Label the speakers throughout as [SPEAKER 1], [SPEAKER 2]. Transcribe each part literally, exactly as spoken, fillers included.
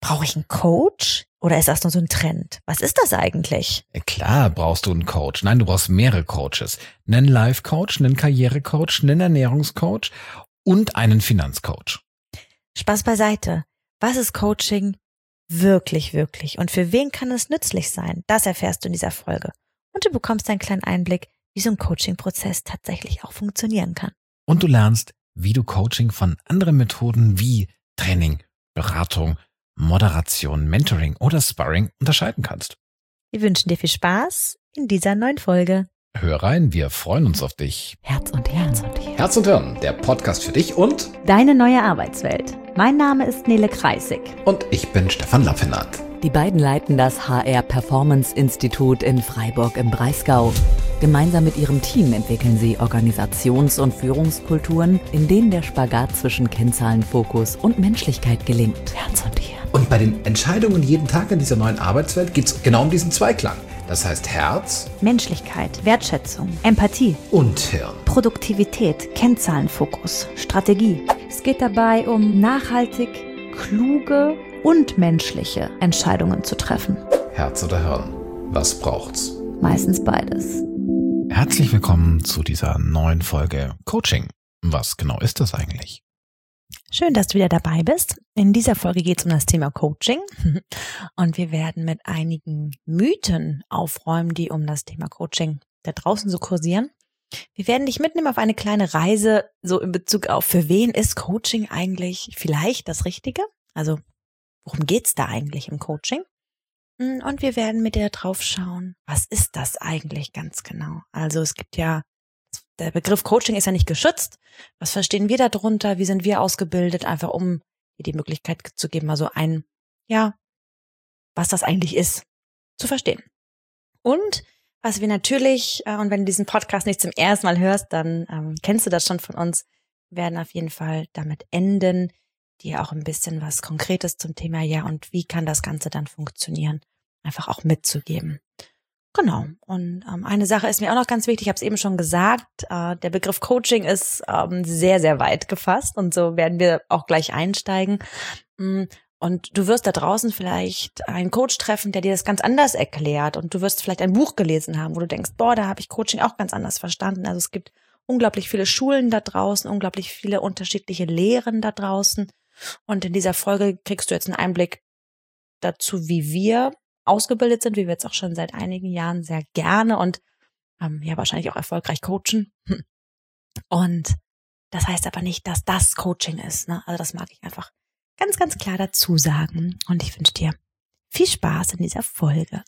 [SPEAKER 1] Brauche ich einen Coach oder ist das nur so ein Trend? Was ist das eigentlich?
[SPEAKER 2] Klar brauchst du einen Coach. Nein, du brauchst mehrere Coaches. Einen Life-Coach, einen Karriere-Coach, einen Ernährungscoach und einen Finanzcoach.
[SPEAKER 1] Spaß beiseite. Was ist Coaching wirklich, wirklich? Und für wen kann es nützlich sein? Das erfährst du in dieser Folge. Und du bekommst einen kleinen Einblick, wie so ein Coaching-Prozess tatsächlich auch funktionieren kann.
[SPEAKER 2] Und du lernst, wie du Coaching von anderen Methoden wie Training, Beratung, Moderation, Mentoring oder Sparring unterscheiden kannst.
[SPEAKER 1] Wir wünschen dir viel Spaß in dieser neuen Folge.
[SPEAKER 2] Hör rein, wir freuen uns auf dich.
[SPEAKER 1] Herz und Herz und Herz.
[SPEAKER 2] Herz und Hirn, der Podcast für dich und
[SPEAKER 1] deine neue Arbeitswelt. Mein Name ist Nele Kreisig.
[SPEAKER 2] Und ich bin Stefan Laffenat.
[SPEAKER 3] Die beiden leiten das H R Performance Institut in Freiburg im Breisgau. Gemeinsam mit ihrem Team entwickeln sie Organisations- und Führungskulturen, in denen der Spagat zwischen Kennzahlenfokus und Menschlichkeit gelingt. Herz und Hirn.
[SPEAKER 2] Und bei den Entscheidungen jeden Tag in dieser neuen Arbeitswelt geht es genau um diesen Zweiklang. Das heißt Herz,
[SPEAKER 1] Menschlichkeit, Wertschätzung, Empathie
[SPEAKER 2] und Hirn.
[SPEAKER 1] Produktivität, Kennzahlenfokus, Strategie. Es geht dabei um nachhaltig, kluge und menschliche Entscheidungen zu treffen.
[SPEAKER 2] Herz oder Hirn, was braucht's?
[SPEAKER 1] Meistens beides.
[SPEAKER 2] Herzlich willkommen zu dieser neuen Folge Coaching. Was genau ist das eigentlich?
[SPEAKER 1] Schön, dass du wieder dabei bist. In dieser Folge geht es um das Thema Coaching und wir werden mit einigen Mythen aufräumen, die um das Thema Coaching da draußen so kursieren. Wir werden dich mitnehmen auf eine kleine Reise, so in Bezug auf, für wen ist Coaching eigentlich vielleicht das Richtige? Also, worum geht's da eigentlich im Coaching? Und wir werden mit dir drauf schauen, was ist das eigentlich ganz genau? Also, es gibt ja, der Begriff Coaching ist ja nicht geschützt. Was verstehen wir darunter? Wie sind wir ausgebildet? Einfach um dir die Möglichkeit zu geben, mal so ein, ja, was das eigentlich ist, zu verstehen. Und was wir natürlich, äh, und wenn du diesen Podcast nicht zum ersten Mal hörst, dann ähm, kennst du das schon von uns, werden auf jeden Fall damit enden, dir auch ein bisschen was Konkretes zum Thema, ja, und wie kann das Ganze dann funktionieren, einfach auch mitzugeben. Genau. Und ähm, eine Sache ist mir auch noch ganz wichtig, ich habe es eben schon gesagt, äh, der Begriff Coaching ist ähm, sehr, sehr weit gefasst und so werden wir auch gleich einsteigen. Und du wirst da draußen vielleicht einen Coach treffen, der dir das ganz anders erklärt und du wirst vielleicht ein Buch gelesen haben, wo du denkst, boah, da habe ich Coaching auch ganz anders verstanden. Also es gibt unglaublich viele Schulen da draußen, unglaublich viele unterschiedliche Lehren da draußen und in dieser Folge kriegst du jetzt einen Einblick dazu, wie wir ausgebildet sind, wie wir jetzt auch schon seit einigen Jahren sehr gerne und ähm, ja wahrscheinlich auch erfolgreich coachen. Und das heißt aber nicht, dass das Coaching ist, ne? Also das mag ich einfach ganz, ganz klar dazu sagen. Und ich wünsche dir viel Spaß in dieser Folge.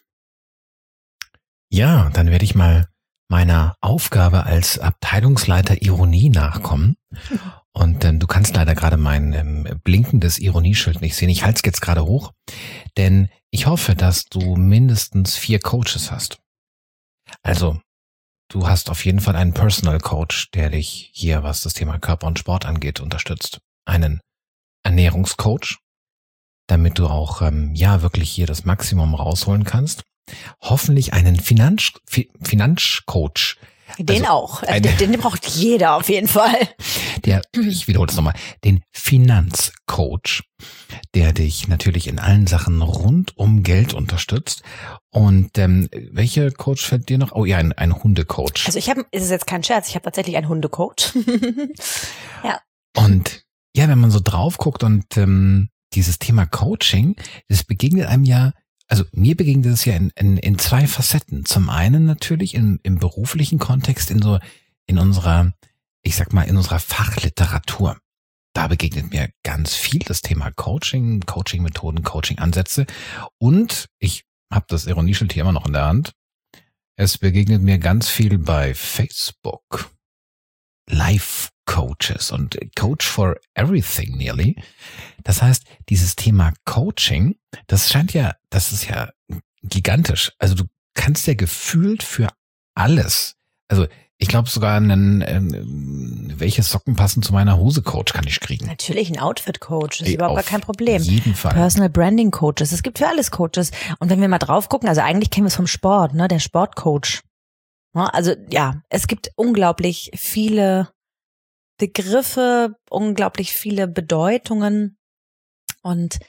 [SPEAKER 2] Ja, dann werde ich mal meiner Aufgabe als Abteilungsleiter Ironie nachkommen. Und ähm, du kannst leider gerade mein ähm, blinkendes Ironieschild nicht sehen. Ich halte es jetzt gerade hoch, denn ich hoffe, dass du mindestens vier Coaches hast. Also, du hast auf jeden Fall einen Personal Coach, der dich hier, was das Thema Körper und Sport angeht, unterstützt. Einen Ernährungscoach, damit du auch ähm, ja wirklich hier das Maximum rausholen kannst. Hoffentlich einen Finanz Fi- Finanzcoach.
[SPEAKER 1] Den
[SPEAKER 2] also
[SPEAKER 1] auch.
[SPEAKER 2] Ein,
[SPEAKER 1] den, den braucht jeder auf jeden Fall.
[SPEAKER 2] Der, ich wiederhole es nochmal, den Finanzcoach, der dich natürlich in allen Sachen rund um Geld unterstützt. Und ähm, welcher Coach fällt dir noch? Oh ja, ein, ein Hundecoach.
[SPEAKER 1] Also ich habe, ist es jetzt kein Scherz, ich habe tatsächlich einen Hundecoach. Ja.
[SPEAKER 2] Und ja, wenn man so drauf guckt und ähm, dieses Thema Coaching, das begegnet einem ja, also mir begegnet es ja in, in, in zwei Facetten. Zum einen natürlich im, im beruflichen Kontext, in so in unserer, ich sag mal, in unserer Fachliteratur. Da begegnet mir ganz viel das Thema Coaching, Coaching-Methoden, Coaching-Ansätze. Und ich habe das Ironieschild hier immer noch in der Hand. Es begegnet mir ganz viel bei Facebook. Life-Coaches und Coach for Everything nearly. Das heißt, dieses Thema Coaching, das scheint ja, das ist ja gigantisch. Also du kannst ja gefühlt für alles, also ich glaube sogar einen, ähm, welche Socken passen zu meiner Hose Coach kann ich kriegen.
[SPEAKER 1] Natürlich ein Outfit-Coach, das ist
[SPEAKER 2] Ey,
[SPEAKER 1] überhaupt gar
[SPEAKER 2] auf
[SPEAKER 1] kein Problem.
[SPEAKER 2] jeden Fall.
[SPEAKER 1] Personal Branding Coaches, es gibt für alles Coaches. Und wenn wir mal drauf gucken, also eigentlich kennen wir es vom Sport, ne, der Sportcoach. Ne, also ja, es gibt unglaublich viele Begriffe, unglaublich viele Bedeutungen und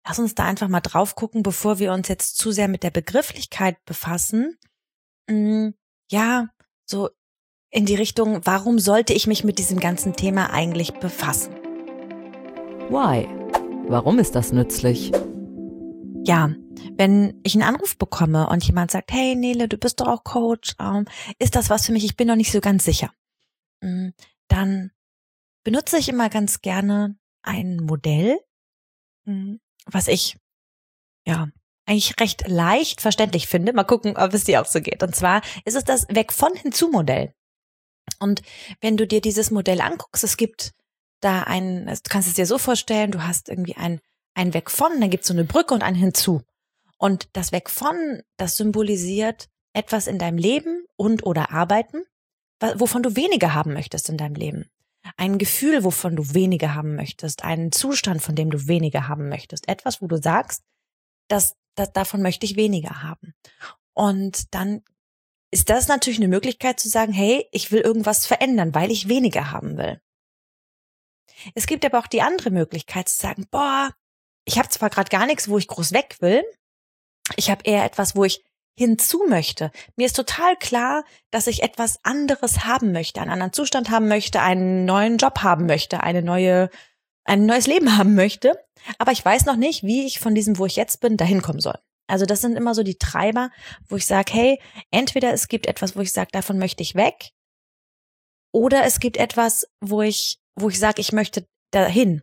[SPEAKER 1] lass uns da einfach mal drauf gucken, bevor wir uns jetzt zu sehr mit der Begrifflichkeit befassen. Ja, so in die Richtung, warum sollte ich mich mit diesem ganzen Thema eigentlich befassen?
[SPEAKER 3] Why? Warum ist das nützlich?
[SPEAKER 1] Ja, wenn ich einen Anruf bekomme und jemand sagt, hey Nele, du bist doch auch Coach, ähm, ist das was für mich? Ich bin noch nicht so ganz sicher. Dann benutze ich immer ganz gerne ein Modell, was ich ja eigentlich recht leicht verständlich finde. Mal gucken, ob es dir auch so geht. Und zwar ist es das Weg von hinzu Modell. Und wenn du dir dieses Modell anguckst, es gibt da ein, du kannst es dir so vorstellen, du hast irgendwie ein, ein Weg von, dann gibt es so eine Brücke und ein hinzu. Und das Weg von, das symbolisiert etwas in deinem Leben und oder Arbeiten, wovon du weniger haben möchtest in deinem Leben. Ein Gefühl, wovon du weniger haben möchtest, einen Zustand, von dem du weniger haben möchtest. Etwas, wo du sagst, dass, dass davon möchte ich weniger haben. Und dann ist das natürlich eine Möglichkeit zu sagen, hey, ich will irgendwas verändern, weil ich weniger haben will. Es gibt aber auch die andere Möglichkeit zu sagen, boah, ich habe zwar gerade gar nichts, wo ich groß weg will, ich habe eher etwas, wo ich hinzu möchte. Mir ist total klar, dass ich etwas anderes haben möchte, einen anderen Zustand haben möchte, einen neuen Job haben möchte, eine neue, ein neues Leben haben möchte. Aber ich weiß noch nicht, wie ich von diesem, wo ich jetzt bin, dahin kommen soll. Also das sind immer so die Treiber, wo ich sage, hey, entweder es gibt etwas, wo ich sage, davon möchte ich weg, oder es gibt etwas, wo ich, wo ich sage, ich möchte dahin.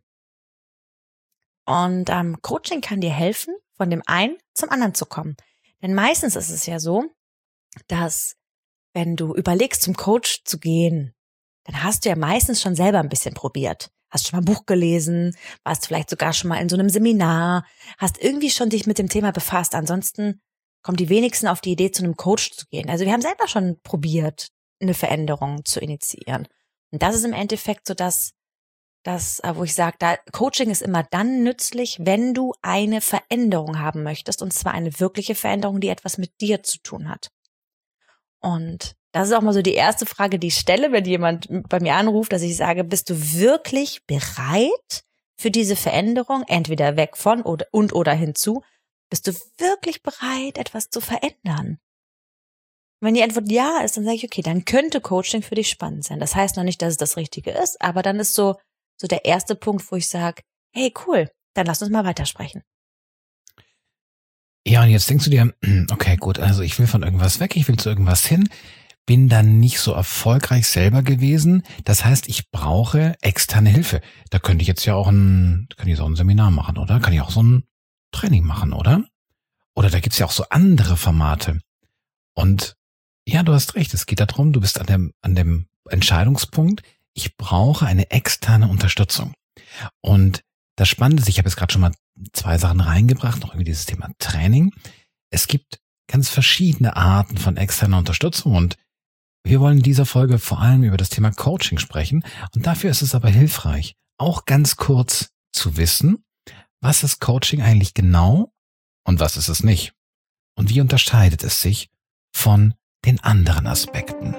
[SPEAKER 1] Und ähm, Coaching kann dir helfen, von dem einen zum anderen zu kommen. Denn meistens ist es ja so, dass wenn du überlegst, zum Coach zu gehen, dann hast du ja meistens schon selber ein bisschen probiert. Hast schon mal ein Buch gelesen, warst vielleicht sogar schon mal in so einem Seminar, hast irgendwie schon dich mit dem Thema befasst. Ansonsten kommen die wenigsten auf die Idee, zu einem Coach zu gehen. Also wir haben selber schon probiert, eine Veränderung zu initiieren. Und das ist im Endeffekt so das, das, wo ich sage, da Coaching ist immer dann nützlich, wenn du eine Veränderung haben möchtest, und zwar eine wirkliche Veränderung, die etwas mit dir zu tun hat. Und das ist auch mal so die erste Frage, die ich stelle, wenn jemand bei mir anruft, dass ich sage, bist du wirklich bereit für diese Veränderung, entweder weg von oder und oder hinzu? Bist du wirklich bereit, etwas zu verändern? Wenn die Antwort ja ist, dann sage ich, okay, dann könnte Coaching für dich spannend sein. Das heißt noch nicht, dass es das Richtige ist, aber dann ist so so der erste Punkt, wo ich sage, hey, cool, dann lass uns mal weitersprechen.
[SPEAKER 2] Ja, und jetzt denkst du dir, okay, gut, also ich will von irgendwas weg, ich will zu irgendwas hin, bin dann nicht so erfolgreich selber gewesen. Das heißt, ich brauche externe Hilfe. Da könnte ich jetzt ja auch ein, könnte ich so ein Seminar machen, oder? Kann ich auch so ein Training machen, oder? Oder da gibt's ja auch so andere Formate. Und ja, du hast recht, es geht darum, du bist an dem, an dem Entscheidungspunkt, ich brauche eine externe Unterstützung. Und das Spannende ist, ich habe jetzt gerade schon mal zwei Sachen reingebracht, noch irgendwie dieses Thema Training. Es gibt ganz verschiedene Arten von externer Unterstützung und wir wollen in dieser Folge vor allem über das Thema Coaching sprechen. Und dafür ist es aber hilfreich, auch ganz kurz zu wissen, was ist Coaching eigentlich genau und was ist es nicht? Und wie unterscheidet es sich von den anderen Aspekten?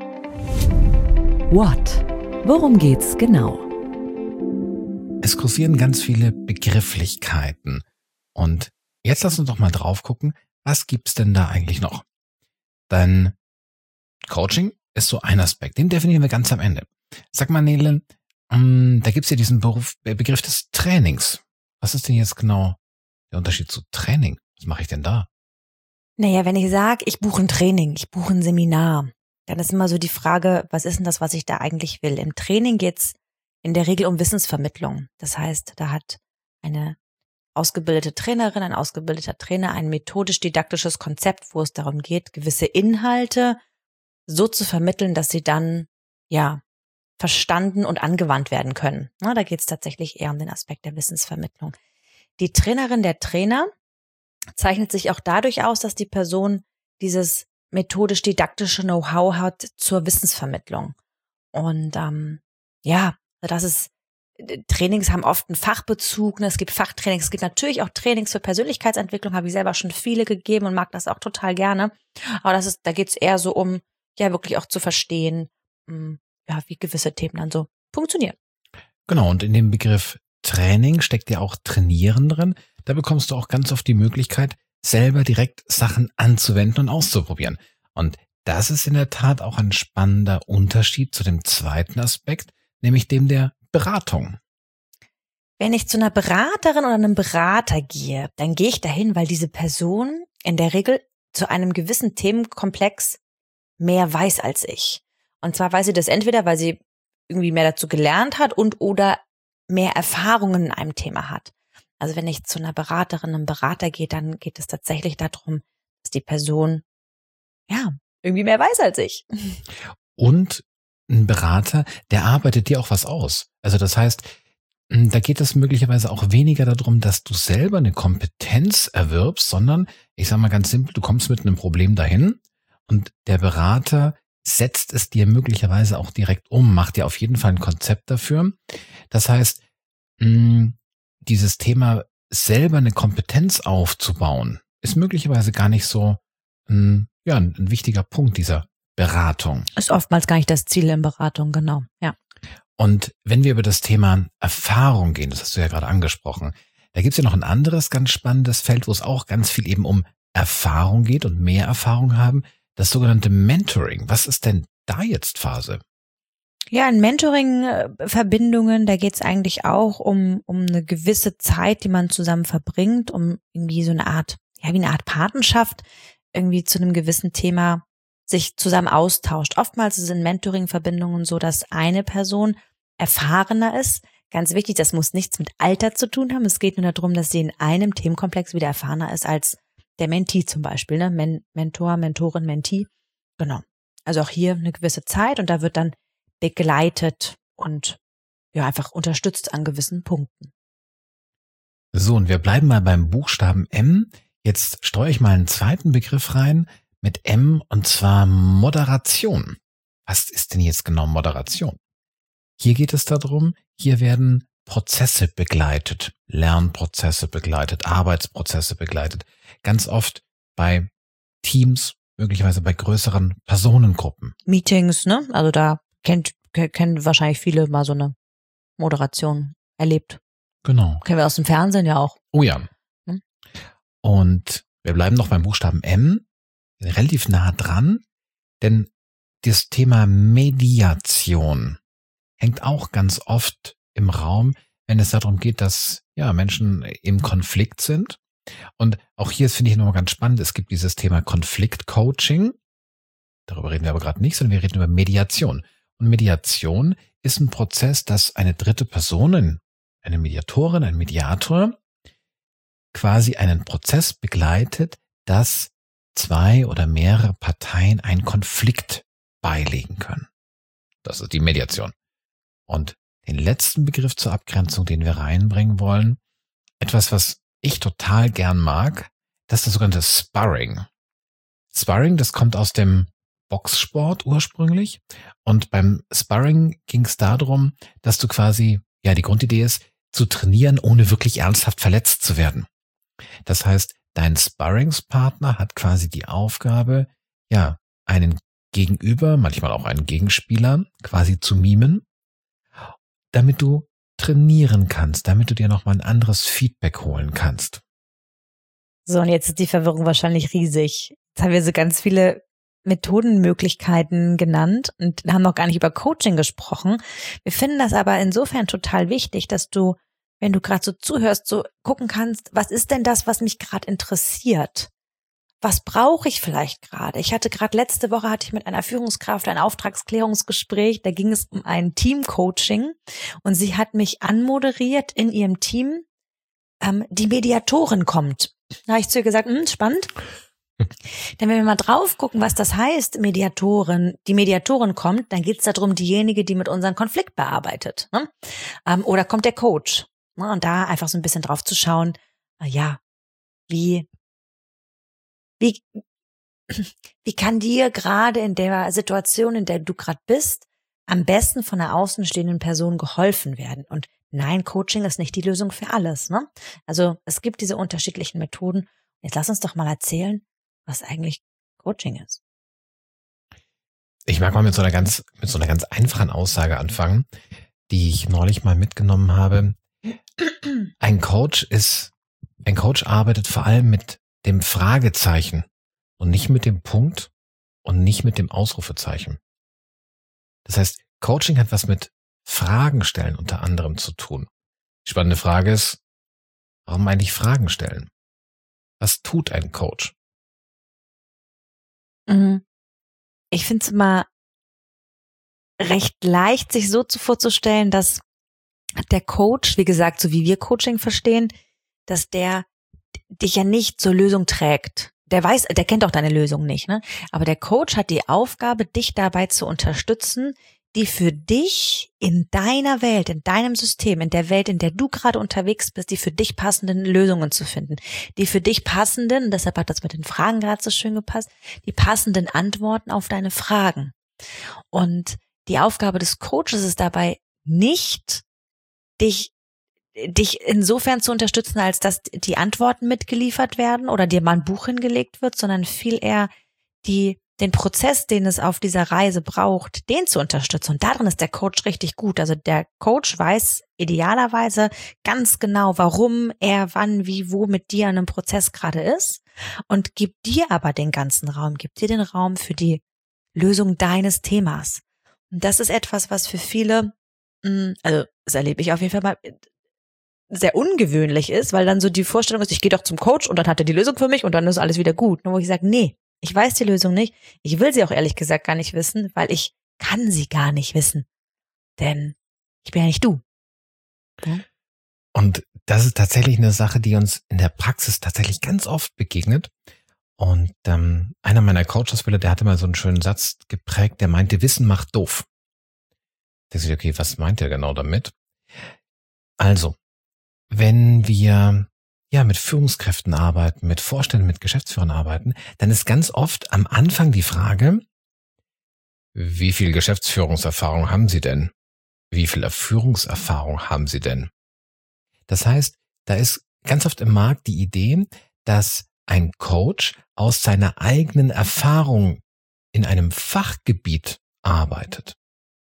[SPEAKER 3] What? Worum geht's genau?
[SPEAKER 2] Es kursieren ganz viele Begrifflichkeiten. Und jetzt lass uns doch mal drauf gucken, was gibt's denn da eigentlich noch? Denn Coaching ist so ein Aspekt, den definieren wir ganz am Ende. Sag mal, Nele, da gibt's ja diesen Beruf, Begriff des Trainings. Was ist denn jetzt genau der Unterschied zu Training? Was mache ich denn da?
[SPEAKER 1] Naja, wenn ich sage, ich buche ein Training, ich buche ein Seminar, dann ist immer so die Frage, was ist denn das, was ich da eigentlich will? Im Training geht's in der Regel um Wissensvermittlung. Das heißt, da hat eine ausgebildete Trainerin, ein ausgebildeter Trainer ein methodisch-didaktisches Konzept, wo es darum geht, gewisse Inhalte so zu vermitteln, dass sie dann ja verstanden und angewandt werden können. Na, da geht's tatsächlich eher um den Aspekt der Wissensvermittlung. Die Trainerin, der Trainer zeichnet sich auch dadurch aus, dass die Person dieses methodisch-didaktische Know-how hat zur Wissensvermittlung. Und ähm, ja, das ist, Trainings haben oft einen Fachbezug, ne? Es gibt Fachtrainings, es gibt natürlich auch Trainings für Persönlichkeitsentwicklung, habe ich selber schon viele gegeben und mag das auch total gerne. Aber das ist, da geht's eher so um, ja, wirklich auch zu verstehen, ja, wie gewisse Themen dann so funktionieren.
[SPEAKER 2] Genau, und in dem Begriff Training steckt ja auch Trainieren drin. da bekommst du auch ganz oft die Möglichkeit, selber direkt Sachen anzuwenden und auszuprobieren. Und das ist in der Tat auch ein spannender Unterschied zu dem zweiten Aspekt, nämlich dem der Beratung.
[SPEAKER 1] Wenn ich zu einer Beraterin oder einem Berater gehe, dann gehe ich dahin, weil diese Person in der Regel zu einem gewissen Themenkomplex mehr weiß als ich. Und zwar weiß sie das entweder, weil sie irgendwie mehr dazu gelernt hat und oder mehr Erfahrungen in einem Thema hat. Also wenn ich zu einer Beraterin, einem Berater gehe, dann geht es tatsächlich darum, dass die Person, ja, irgendwie mehr weiß als ich.
[SPEAKER 2] Und ein Berater, der arbeitet dir auch was aus. Also das heißt, da geht es möglicherweise auch weniger darum, dass du selber eine Kompetenz erwirbst, sondern, ich sage mal ganz simpel, du kommst mit einem Problem dahin und der Berater setzt es dir möglicherweise auch direkt um, macht dir auf jeden Fall ein Konzept dafür. Das heißt, dieses Thema selber eine Kompetenz aufzubauen, ist möglicherweise gar nicht so ein, ja, ein, ein wichtiger Punkt dieser Beratung.
[SPEAKER 1] Ist oftmals gar nicht das Ziel in Beratung, genau, ja.
[SPEAKER 2] Und wenn wir über das Thema Erfahrung gehen, das hast du ja gerade angesprochen, da gibt es ja noch ein anderes ganz spannendes Feld, wo es auch ganz viel eben um Erfahrung geht und mehr Erfahrung haben, das sogenannte Mentoring. Was ist denn da jetzt Phase?
[SPEAKER 1] Ja, in Mentoring-Verbindungen, da geht es eigentlich auch um um eine gewisse Zeit, die man zusammen verbringt, um irgendwie so eine Art, ja, wie eine Art Patenschaft, irgendwie zu einem gewissen Thema sich zusammen austauscht. Oftmals sind Mentoring-Verbindungen so, dass eine Person erfahrener ist. Ganz wichtig, das muss nichts mit Alter zu tun haben. Es geht nur darum, dass sie in einem Themenkomplex wieder erfahrener ist als der Mentee zum Beispiel, ne? Men- Mentor, Mentorin, Mentee. Genau. Also auch hier eine gewisse Zeit und da wird dann begleitet und ja einfach unterstützt an gewissen Punkten.
[SPEAKER 2] So, und wir bleiben mal beim Buchstaben M. Jetzt streue ich mal einen zweiten Begriff rein mit M, und zwar Moderation. Was ist denn jetzt genau Moderation? Hier geht es darum, hier werden Prozesse begleitet, Lernprozesse begleitet, Arbeitsprozesse begleitet. Ganz oft bei Teams, möglicherweise bei größeren Personengruppen.
[SPEAKER 1] Meetings, ne? Also da kennt, kennen wahrscheinlich viele mal so eine Moderation erlebt.
[SPEAKER 2] Genau.
[SPEAKER 1] Kennen wir aus dem Fernsehen ja auch.
[SPEAKER 2] Oh ja. Hm? Und wir bleiben noch beim Buchstaben M, relativ nah dran, denn das Thema Mediation hängt auch ganz oft im Raum, wenn es darum geht, dass ja Menschen im Konflikt sind. Und auch hier finde ich nochmal ganz spannend, es gibt dieses Thema Konfliktcoaching. Darüber reden wir aber gerade nicht, sondern wir reden über Mediation. Und Mediation ist ein Prozess, dass eine dritte Person, eine Mediatorin, ein Mediator, quasi einen Prozess begleitet, dass zwei oder mehrere Parteien einen Konflikt beilegen können. Das ist die Mediation. Und den letzten Begriff zur Abgrenzung, den wir reinbringen wollen, etwas, was ich total gern mag, das ist das sogenannte Sparring. Sparring, das kommt aus dem Boxsport ursprünglich. Und beim Sparring ging es darum, dass du quasi, ja, die Grundidee ist, zu trainieren, ohne wirklich ernsthaft verletzt zu werden. Das heißt, dein Sparringspartner hat quasi die Aufgabe, ja, einen Gegenüber, manchmal auch einen Gegenspieler, quasi zu mimen, damit du trainieren kannst, damit du dir nochmal ein anderes Feedback holen kannst.
[SPEAKER 1] So, und jetzt ist die Verwirrung wahrscheinlich riesig. Jetzt haben wir so ganz viele Methodenmöglichkeiten genannt und haben noch gar nicht über Coaching gesprochen. Wir finden das aber insofern total wichtig, dass du, wenn du gerade so zuhörst, so gucken kannst, was ist denn das, was mich gerade interessiert? Was brauche ich vielleicht gerade? Ich hatte gerade letzte Woche hatte ich mit einer Führungskraft ein Auftragsklärungsgespräch, da ging es um ein Teamcoaching und sie hat mich anmoderiert in ihrem Team. Ähm, die Mediatorin kommt. Da habe ich zu ihr gesagt, hm, spannend. Denn wenn wir mal drauf gucken, was das heißt, Mediatorin, die Mediatorin kommt, dann geht es darum, diejenige, die mit unseren Konflikt bearbeitet. Ne? Ähm, oder kommt der Coach. Ne? Und da einfach so ein bisschen drauf zu schauen, na ja, wie, wie, wie kann dir gerade in der Situation, in der du gerade bist, am besten von einer außenstehenden Person geholfen werden? Und nein, Coaching ist nicht die Lösung für alles. Ne? Also es gibt diese unterschiedlichen Methoden. Jetzt lass uns doch mal erzählen, was eigentlich Coaching ist.
[SPEAKER 2] Ich mag mal mit so einer ganz, mit so einer ganz einfachen Aussage anfangen, die ich neulich mal mitgenommen habe. Ein Coach ist ein Coach arbeitet vor allem mit dem Fragezeichen und nicht mit dem Punkt und nicht mit dem Ausrufezeichen. Das heißt, Coaching hat was mit Fragen stellen unter anderem zu tun. Die spannende Frage ist, warum eigentlich Fragen stellen? Was tut ein Coach?
[SPEAKER 1] Ich finde es immer recht leicht, sich so vorzustellen, dass der Coach, wie gesagt, so wie wir Coaching verstehen, dass der dich ja nicht zur Lösung trägt. Der weiß, der kennt auch deine Lösung nicht, ne? Aber der Coach hat die Aufgabe, dich dabei zu unterstützen, die für dich in deiner Welt, in deinem System, in der Welt, in der du gerade unterwegs bist, die für dich passenden Lösungen zu finden. Die für dich passenden, und deshalb hat das mit den Fragen gerade so schön gepasst, die passenden Antworten auf deine Fragen. Und die Aufgabe des Coaches ist dabei nicht, dich dich insofern zu unterstützen, als dass die Antworten mitgeliefert werden oder dir mal ein Buch hingelegt wird, sondern viel eher die den Prozess, den es auf dieser Reise braucht, den zu unterstützen. Und darin ist der Coach richtig gut. Also der Coach weiß idealerweise ganz genau, warum er wann, wie, wo mit dir in einem Prozess gerade ist und gibt dir aber den ganzen Raum, gibt dir den Raum für die Lösung deines Themas. Und das ist etwas, was für viele, also das erlebe ich auf jeden Fall mal, sehr ungewöhnlich ist, weil dann so die Vorstellung ist, ich gehe doch zum Coach und dann hat er die Lösung für mich und dann ist alles wieder gut. Nur wo ich sage, nee, ich weiß die Lösung nicht. Ich will sie auch ehrlich gesagt gar nicht wissen, weil ich kann sie gar nicht wissen. Denn ich bin ja nicht du. Ja?
[SPEAKER 2] Und das ist tatsächlich eine Sache, die uns in der Praxis tatsächlich ganz oft begegnet. Und ähm, einer meiner Coach-Ausbilder, der hatte mal so einen schönen Satz geprägt, der meinte, Wissen macht doof. Da dachte ich, okay, was meint er genau damit? Also, wenn wir ja mit Führungskräften arbeiten, mit Vorständen, mit Geschäftsführern arbeiten, dann ist ganz oft am Anfang die Frage, wie viel Geschäftsführungserfahrung haben Sie denn? Wie viel Führungserfahrung haben Sie denn? Das heißt, da ist ganz oft im Markt die Idee, dass ein Coach aus seiner eigenen Erfahrung in einem Fachgebiet arbeitet.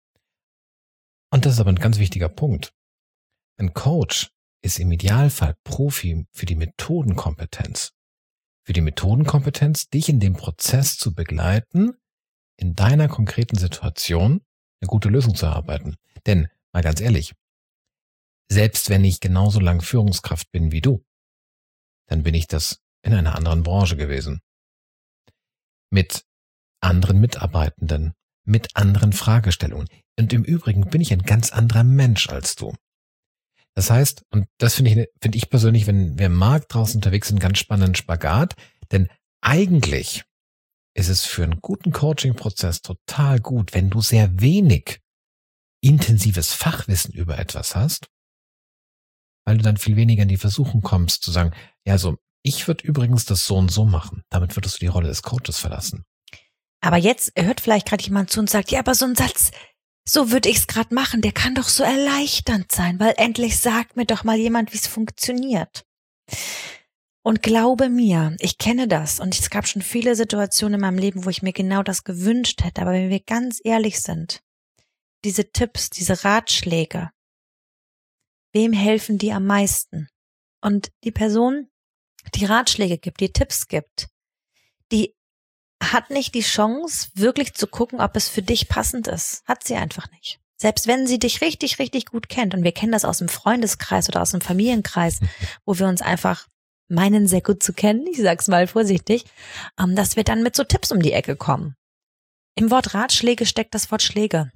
[SPEAKER 2] Und das ist aber ein ganz wichtiger Punkt. Ein Coach ist im Idealfall Profi für die Methodenkompetenz. Für die Methodenkompetenz, dich in dem Prozess zu begleiten, in deiner konkreten Situation eine gute Lösung zu erarbeiten. Denn, mal ganz ehrlich, selbst wenn ich genauso lang Führungskraft bin wie du, dann bin ich das in einer anderen Branche gewesen. Mit anderen Mitarbeitenden, mit anderen Fragestellungen. Und im Übrigen bin ich ein ganz anderer Mensch als du. Das heißt, und das finde ich, finde ich persönlich, wenn wir im Markt draußen unterwegs sind, einen ganz spannenden Spagat, denn eigentlich ist es für einen guten Coaching-Prozess total gut, wenn du sehr wenig intensives Fachwissen über etwas hast, weil du dann viel weniger in die Versuchung kommst, zu sagen, ja, so, ich würde übrigens das so und so machen. Damit würdest du die Rolle des Coaches verlassen.
[SPEAKER 1] Aber jetzt hört vielleicht gerade jemand zu und sagt, ja, aber so ein Satz, so würde ich es gerade machen, der kann doch so erleichternd sein, weil endlich sagt mir doch mal jemand, wie es funktioniert. Und glaube mir, ich kenne das und es gab schon viele Situationen in meinem Leben, wo ich mir genau das gewünscht hätte. Aber wenn wir ganz ehrlich sind, diese Tipps, diese Ratschläge, wem helfen die am meisten? Und die Person, die Ratschläge gibt, die Tipps gibt, die hat nicht die Chance, wirklich zu gucken, ob es für dich passend ist. Hat sie einfach nicht. Selbst wenn sie dich richtig, richtig gut kennt, und wir kennen das aus dem Freundeskreis oder aus dem Familienkreis, wo wir uns einfach meinen, sehr gut zu kennen, ich sag's mal vorsichtig, dass wir dann mit so Tipps um die Ecke kommen. Im Wort Ratschläge steckt das Wort Schläge.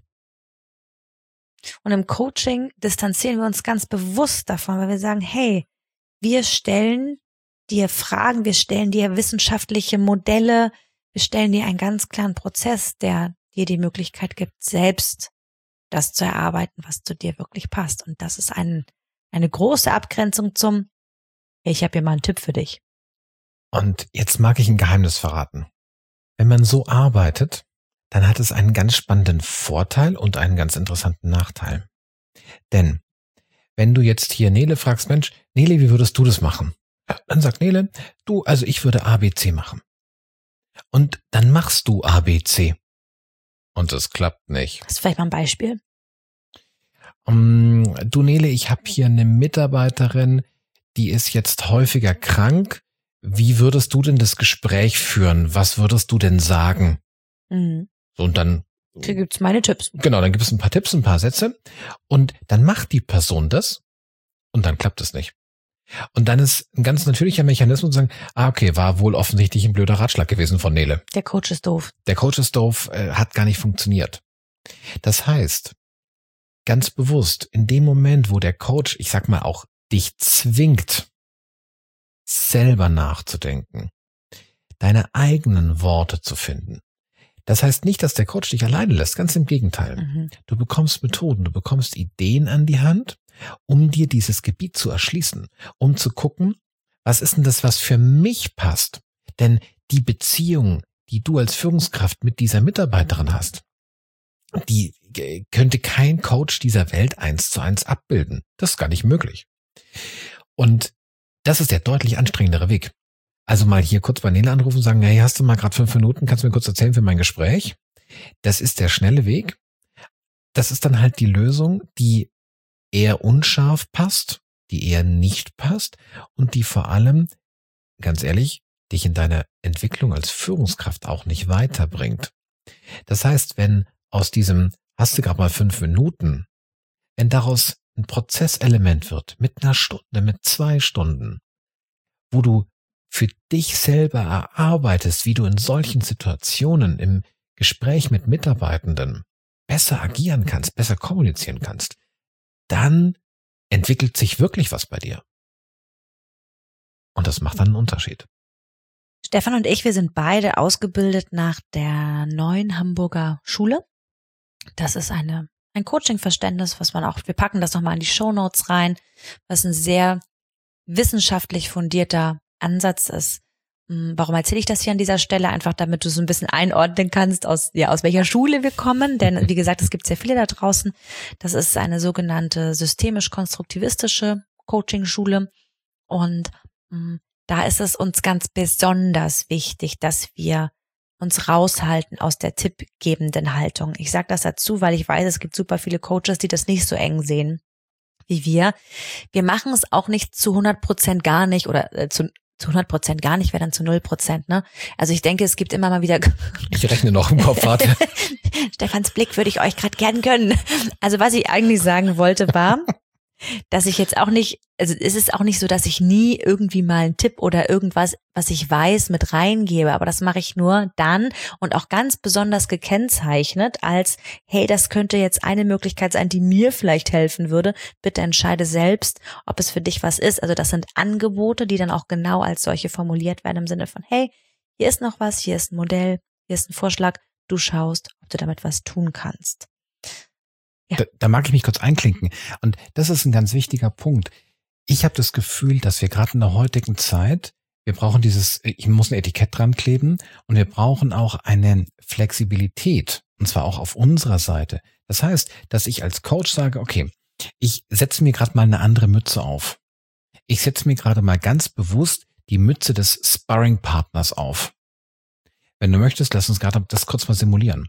[SPEAKER 1] Und im Coaching distanzieren wir uns ganz bewusst davon, weil wir sagen, hey, wir stellen dir Fragen, wir stellen dir wissenschaftliche Modelle, wir stellen dir einen ganz klaren Prozess, der dir die Möglichkeit gibt, selbst das zu erarbeiten, was zu dir wirklich passt. Und das ist ein, eine große Abgrenzung zum, ich habe hier mal einen Tipp für dich.
[SPEAKER 2] Und jetzt mag ich ein Geheimnis verraten. Wenn man so arbeitet, dann hat es einen ganz spannenden Vorteil und einen ganz interessanten Nachteil. Denn wenn du jetzt hier Nele fragst, Mensch, Nele, wie würdest du das machen? Ja, dann sagt Nele, du, also ich würde A B C machen. Und dann machst du A B C. Und es klappt nicht.
[SPEAKER 1] Hast du vielleicht mal ein Beispiel?
[SPEAKER 2] Um, du Nele, ich habe hier eine Mitarbeiterin, die ist jetzt häufiger krank. Wie würdest du denn das Gespräch führen? Was würdest du denn sagen?
[SPEAKER 1] Mhm.
[SPEAKER 2] So, und dann
[SPEAKER 1] Hier gibt's meine Tipps.
[SPEAKER 2] Genau, dann gibt es ein paar Tipps, ein paar Sätze und dann macht die Person das und dann klappt es nicht. Und dann ist ein ganz natürlicher Mechanismus zu sagen, ah, okay, war wohl offensichtlich ein blöder Ratschlag gewesen von Nele.
[SPEAKER 1] Der Coach ist doof.
[SPEAKER 2] Der Coach ist doof, äh, hat gar nicht funktioniert. Das heißt, ganz bewusst, in dem Moment, wo der Coach, ich sag mal auch, dich zwingt, selber nachzudenken, deine eigenen Worte zu finden. Das heißt nicht, dass der Coach dich alleine lässt, ganz im Gegenteil.
[SPEAKER 1] Mhm.
[SPEAKER 2] Du bekommst Methoden, du bekommst Ideen an die Hand, um dir dieses Gebiet zu erschließen, um zu gucken, was ist denn das, was für mich passt? Denn die Beziehung, die du als Führungskraft mit dieser Mitarbeiterin hast, die könnte kein Coach dieser Welt eins zu eins abbilden. Das ist gar nicht möglich. Und das ist der deutlich anstrengendere Weg. Also mal hier kurz bei Nele anrufen und sagen, hey, hast du mal gerade fünf Minuten, kannst du mir kurz erzählen für mein Gespräch? Das ist der schnelle Weg. Das ist dann halt die Lösung, die eher unscharf passt, die eher nicht passt und die vor allem, ganz ehrlich, dich in deiner Entwicklung als Führungskraft auch nicht weiterbringt. Das heißt, wenn aus diesem, hast du gerade mal fünf Minuten, wenn daraus ein Prozesselement wird, mit einer Stunde, mit zwei Stunden, wo du für dich selber erarbeitest, wie du in solchen Situationen im Gespräch mit Mitarbeitenden besser agieren kannst, besser kommunizieren kannst, dann entwickelt sich wirklich was bei dir. Und das macht dann einen Unterschied.
[SPEAKER 1] Stefan und ich, wir sind beide ausgebildet nach der neuen Hamburger Schule. Das ist eine ein Coaching-Verständnis, was man auch, wir packen das nochmal in die Shownotes rein, was ein sehr wissenschaftlich fundierter Ansatz ist. Warum erzähle ich das hier an dieser Stelle? Einfach damit du so ein bisschen einordnen kannst, aus ja aus welcher Schule wir kommen. Denn wie gesagt, es gibt sehr viele da draußen. Das ist eine sogenannte systemisch-konstruktivistische Coaching-Schule. Und mh, da ist es uns ganz besonders wichtig, dass wir uns raushalten aus der tippgebenden Haltung. Ich sage das dazu, weil ich weiß, es gibt super viele Coaches, die das nicht so eng sehen wie wir. Wir machen es auch nicht zu hundert Prozent gar nicht oder äh, zu Zu hundert Prozent gar nicht, wäre dann zu null Prozent, ne? Also ich denke, es gibt immer mal wieder...
[SPEAKER 2] Ich rechne noch im Kopf, warte.
[SPEAKER 1] Stefans Blick würde ich euch gerade gern gönnen. Also was ich eigentlich sagen wollte war, dass ich jetzt auch nicht, also es ist auch nicht so, dass ich nie irgendwie mal einen Tipp oder irgendwas, was ich weiß, mit reingebe, aber das mache ich nur dann und auch ganz besonders gekennzeichnet als, hey, das könnte jetzt eine Möglichkeit sein, die mir vielleicht helfen würde. Bitte entscheide selbst, ob es für dich was ist. Also das sind Angebote, die dann auch genau als solche formuliert werden im Sinne von, hey, hier ist noch was, hier ist ein Modell, hier ist ein Vorschlag, du schaust, ob du damit was tun kannst. Ja.
[SPEAKER 2] Da, da mag ich mich kurz einklinken. Und das ist ein ganz wichtiger Punkt. Ich habe das Gefühl, dass wir gerade in der heutigen Zeit, wir brauchen dieses, ich muss ein Etikett dran kleben und wir brauchen auch eine Flexibilität. Und zwar auch auf unserer Seite. Das heißt, dass ich als Coach sage, okay, ich setze mir gerade mal eine andere Mütze auf. Ich setze mir gerade mal ganz bewusst die Mütze des Sparring-Partners auf. Wenn du möchtest, lass uns gerade das kurz mal simulieren.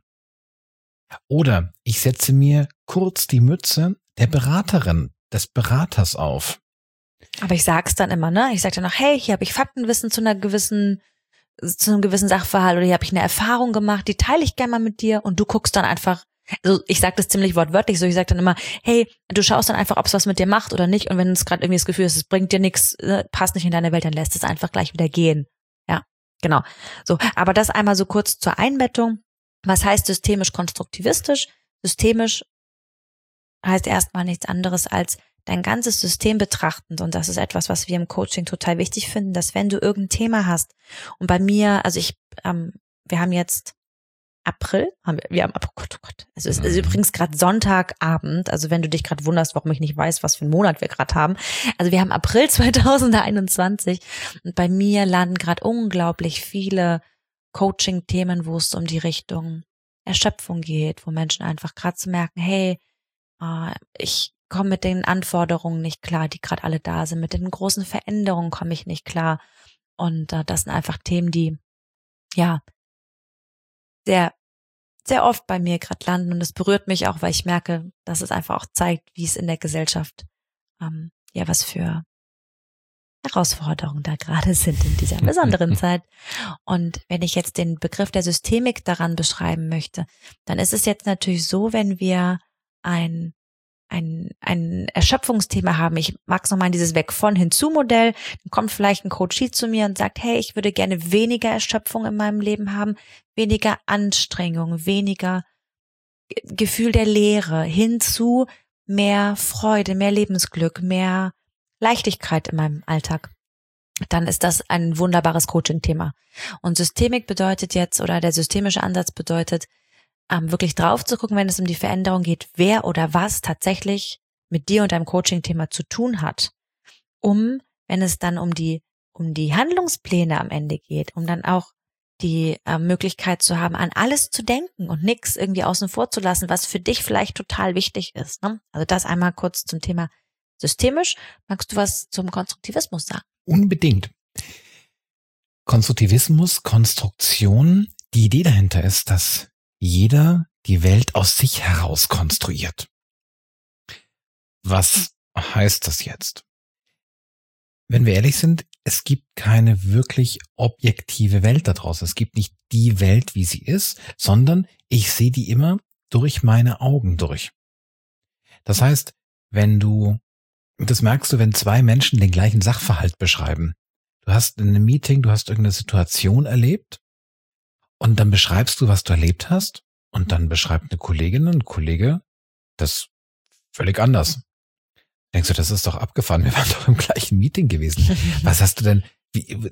[SPEAKER 2] Oder ich setze mir kurz die Mütze der Beraterin, des Beraters auf.
[SPEAKER 1] Aber ich sag's dann immer, ne? Ich sag dann noch, hey, hier habe ich Faktenwissen zu einer gewissen, zu einem gewissen Sachverhalt oder hier habe ich eine Erfahrung gemacht, die teile ich gerne mal mit dir und du guckst dann einfach, also ich sag das ziemlich wortwörtlich so, ich sag dann immer, hey, du schaust dann einfach, ob es was mit dir macht oder nicht und wenn es gerade irgendwie das Gefühl ist, es bringt dir nichts, passt nicht in deine Welt, dann lässt es einfach gleich wieder gehen. Ja, genau. So, aber das einmal so kurz zur Einbettung. Was heißt systemisch-konstruktivistisch? Systemisch heißt erstmal nichts anderes als dein ganzes System betrachtend. Und das ist etwas, was wir im Coaching total wichtig finden, dass wenn du irgendein Thema hast und bei mir, also ich, ähm, wir haben jetzt April, haben wir, wir haben, oh Gott, oh Gott, also es ist übrigens gerade Sonntagabend, also wenn du dich gerade wunderst, warum ich nicht weiß, was für einen Monat wir gerade haben. Also wir haben April zweitausendeinundzwanzig und bei mir landen gerade unglaublich viele Coaching-Themen, wo es um die Richtung Erschöpfung geht, wo Menschen einfach gerade zu merken, hey, äh, ich komme mit den Anforderungen nicht klar, die gerade alle da sind, mit den großen Veränderungen komme ich nicht klar. Und äh, das sind einfach Themen, die ja sehr, sehr oft bei mir gerade landen. Und es berührt mich auch, weil ich merke, dass es einfach auch zeigt, wie es in der Gesellschaft ähm, ja was für Herausforderungen da gerade sind in dieser besonderen Zeit. Und wenn ich jetzt den Begriff der Systemik daran beschreiben möchte, dann ist es jetzt natürlich so, wenn wir ein ein ein Erschöpfungsthema haben. Ich mag es nochmal in dieses Weg von hinzu Modell. Dann kommt vielleicht ein Coachie zu mir und sagt, hey, ich würde gerne weniger Erschöpfung in meinem Leben haben, weniger Anstrengung, weniger Gefühl der Leere, hinzu mehr Freude, mehr Lebensglück, mehr Leichtigkeit in meinem Alltag. Dann ist das ein wunderbares Coaching-Thema. Und Systemik bedeutet jetzt, oder der systemische Ansatz bedeutet, ähm, wirklich drauf zu gucken, wenn es um die Veränderung geht, wer oder was tatsächlich mit dir und deinem Coaching-Thema zu tun hat, um, wenn es dann um die um die Handlungspläne am Ende geht, um dann auch die äh, Möglichkeit zu haben, an alles zu denken und nichts irgendwie außen vor zu lassen, was für dich vielleicht total wichtig ist. Ne? Also das einmal kurz zum Thema systemisch. Magst du was zum Konstruktivismus sagen?
[SPEAKER 2] Unbedingt. Konstruktivismus, Konstruktion, die Idee dahinter ist, dass jeder die Welt aus sich heraus konstruiert. Was heißt das jetzt? Wenn wir ehrlich sind, es gibt keine wirklich objektive Welt da draußen. Es gibt nicht die Welt, wie sie ist, sondern ich sehe die immer durch meine Augen durch. Das heißt, wenn du, das merkst du, wenn zwei Menschen den gleichen Sachverhalt beschreiben. Du hast in einem Meeting, du hast irgendeine Situation erlebt und dann beschreibst du, was du erlebt hast und dann beschreibt eine Kollegin, ein Kollege das völlig anders. Denkst du, das ist doch abgefahren, wir waren doch im gleichen Meeting gewesen. Was hast du denn, wie,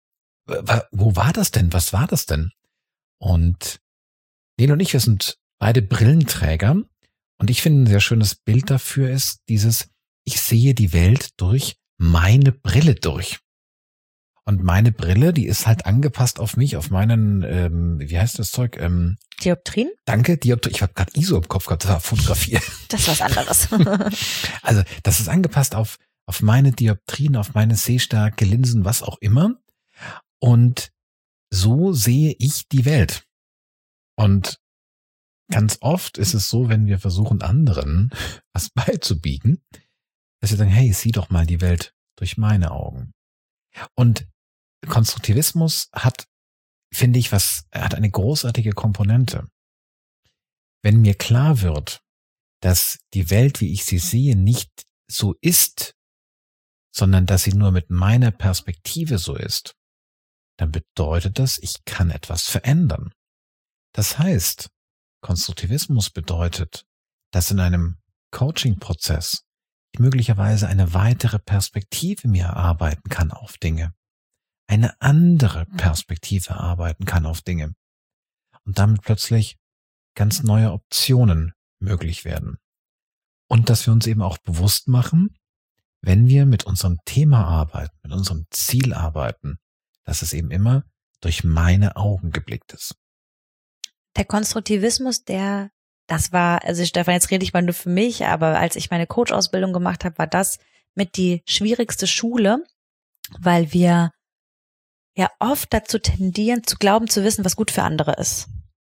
[SPEAKER 2] wo war das denn, was war das denn? Und Nele und ich, wir sind beide Brillenträger und ich finde, ein sehr schönes Bild dafür ist dieses, ich sehe die Welt durch meine Brille durch. Und meine Brille, die ist halt angepasst auf mich, auf meinen, ähm, wie heißt das Zeug? Ähm,
[SPEAKER 1] Dioptrien?
[SPEAKER 2] Danke, Dioptrien. Ich habe gerade I S O im Kopf gehabt, das war Fotografie.
[SPEAKER 1] Das ist was anderes.
[SPEAKER 2] Also das ist angepasst auf auf meine Dioptrien, auf meine Sehstärke, Linsen, was auch immer. Und so sehe ich die Welt. Und ganz oft ist es so, wenn wir versuchen, anderen was beizubiegen, dass wir sagen, hey, sieh doch mal die Welt durch meine Augen. Und Konstruktivismus hat, finde ich, was, hat eine großartige Komponente. Wenn mir klar wird, dass die Welt, wie ich sie sehe, nicht so ist, sondern dass sie nur mit meiner Perspektive so ist, dann bedeutet das, ich kann etwas verändern. Das heißt, Konstruktivismus bedeutet, dass in einem Coaching-Prozess ich möglicherweise eine weitere Perspektive mir erarbeiten kann auf Dinge, eine andere Perspektive erarbeiten kann auf Dinge und damit plötzlich ganz neue Optionen möglich werden. Und dass wir uns eben auch bewusst machen, wenn wir mit unserem Thema arbeiten, mit unserem Ziel arbeiten, dass es eben immer durch meine Augen geblickt ist.
[SPEAKER 1] Der Konstruktivismus, der, das war, also Stefan, jetzt rede ich mal nur für mich, aber als ich meine Coach-Ausbildung gemacht habe, war das mit die schwierigste Schule, weil wir ja oft dazu tendieren, zu glauben, zu wissen, was gut für andere ist.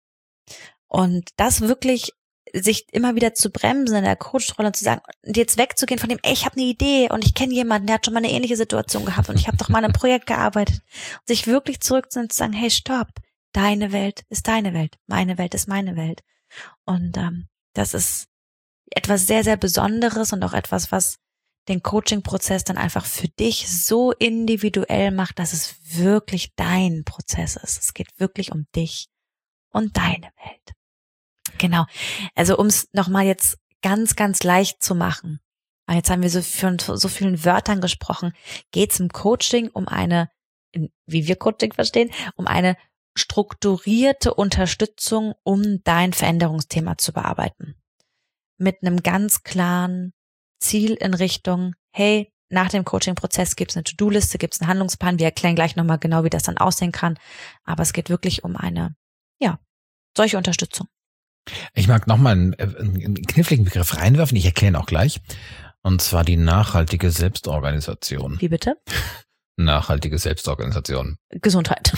[SPEAKER 1] Und das wirklich, sich immer wieder zu bremsen in der Coach-Rolle und zu sagen, und jetzt wegzugehen von dem, ey, ich habe eine Idee und ich kenne jemanden, der hat schon mal eine ähnliche Situation gehabt und ich habe doch mal an einem Projekt gearbeitet. Und sich wirklich zurückzunehmen und zu sagen, hey, stopp, deine Welt ist deine Welt, meine Welt ist meine Welt. Und ähm, das ist etwas sehr, sehr Besonderes und auch etwas, was den Coaching-Prozess dann einfach für dich so individuell macht, dass es wirklich dein Prozess ist. Es geht wirklich um dich und deine Welt. Genau. Also um es nochmal jetzt ganz, ganz leicht zu machen, weil jetzt haben wir so von so vielen Wörtern gesprochen, geht es im Coaching um eine, wie wir Coaching verstehen, um eine strukturierte Unterstützung, um dein Veränderungsthema zu bearbeiten. Mit einem ganz klaren Ziel in Richtung, hey, nach dem Coaching-Prozess gibt es eine To-Do-Liste, gibt es einen Handlungsplan. Wir erklären gleich nochmal genau, wie das dann aussehen kann. Aber es geht wirklich um eine, ja, solche Unterstützung.
[SPEAKER 2] Ich mag nochmal einen, einen kniffligen Begriff reinwerfen, ich erkläre ihn auch gleich. Und zwar die nachhaltige Selbstorganisation.
[SPEAKER 1] Wie bitte?
[SPEAKER 2] Nachhaltige Selbstorganisation.
[SPEAKER 1] Gesundheit.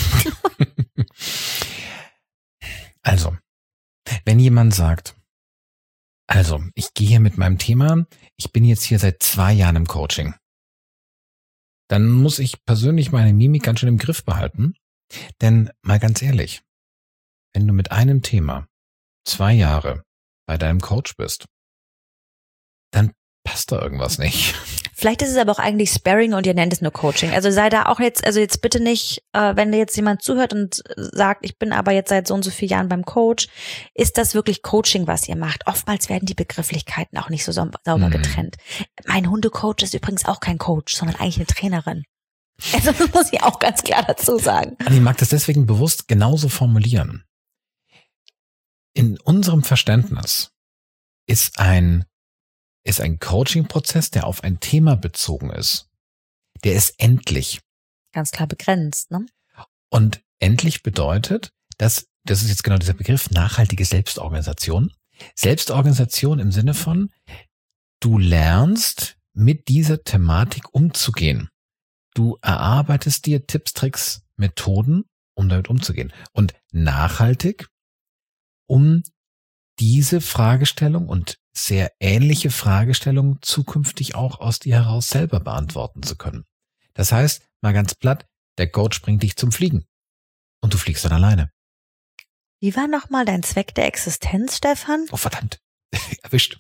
[SPEAKER 2] Also, wenn jemand sagt, also, ich gehe mit meinem Thema, ich bin jetzt hier seit zwei Jahren im Coaching. dann muss ich persönlich meine Mimik ganz schön im Griff behalten. Denn mal ganz ehrlich, wenn du mit einem Thema zwei Jahre bei deinem Coach bist, dann passt da irgendwas nicht.
[SPEAKER 1] Vielleicht ist es aber auch eigentlich Sparring und ihr nennt es nur Coaching. Also sei da auch jetzt, also jetzt bitte nicht, äh, wenn dir jetzt jemand zuhört und sagt, ich bin aber jetzt seit so und so vielen Jahren beim Coach, ist das wirklich Coaching, was ihr macht? Oftmals werden die Begrifflichkeiten auch nicht so sauber mhm. getrennt. Mein Hundecoach ist übrigens auch kein Coach, sondern eigentlich eine Trainerin. Also das muss ich auch ganz klar dazu sagen.
[SPEAKER 2] Ich mag das deswegen bewusst genauso formulieren. In unserem Verständnis ist ein ist ein Coaching-Prozess, der auf ein Thema bezogen ist. Der ist endlich.
[SPEAKER 1] Ganz klar begrenzt, ne?
[SPEAKER 2] Und endlich bedeutet, dass, das ist jetzt genau dieser Begriff, nachhaltige Selbstorganisation. Selbstorganisation im Sinne von, du lernst mit dieser Thematik umzugehen. Du erarbeitest dir Tipps, Tricks, Methoden, um damit umzugehen. Und nachhaltig, um diese Fragestellung und sehr ähnliche Fragestellungen zukünftig auch aus dir heraus selber beantworten zu können. Das heißt, mal ganz platt, der Coach bringt dich zum Fliegen und du fliegst dann alleine.
[SPEAKER 1] Wie war nochmal dein Zweck der Existenz, Stefan?
[SPEAKER 2] Oh verdammt, erwischt.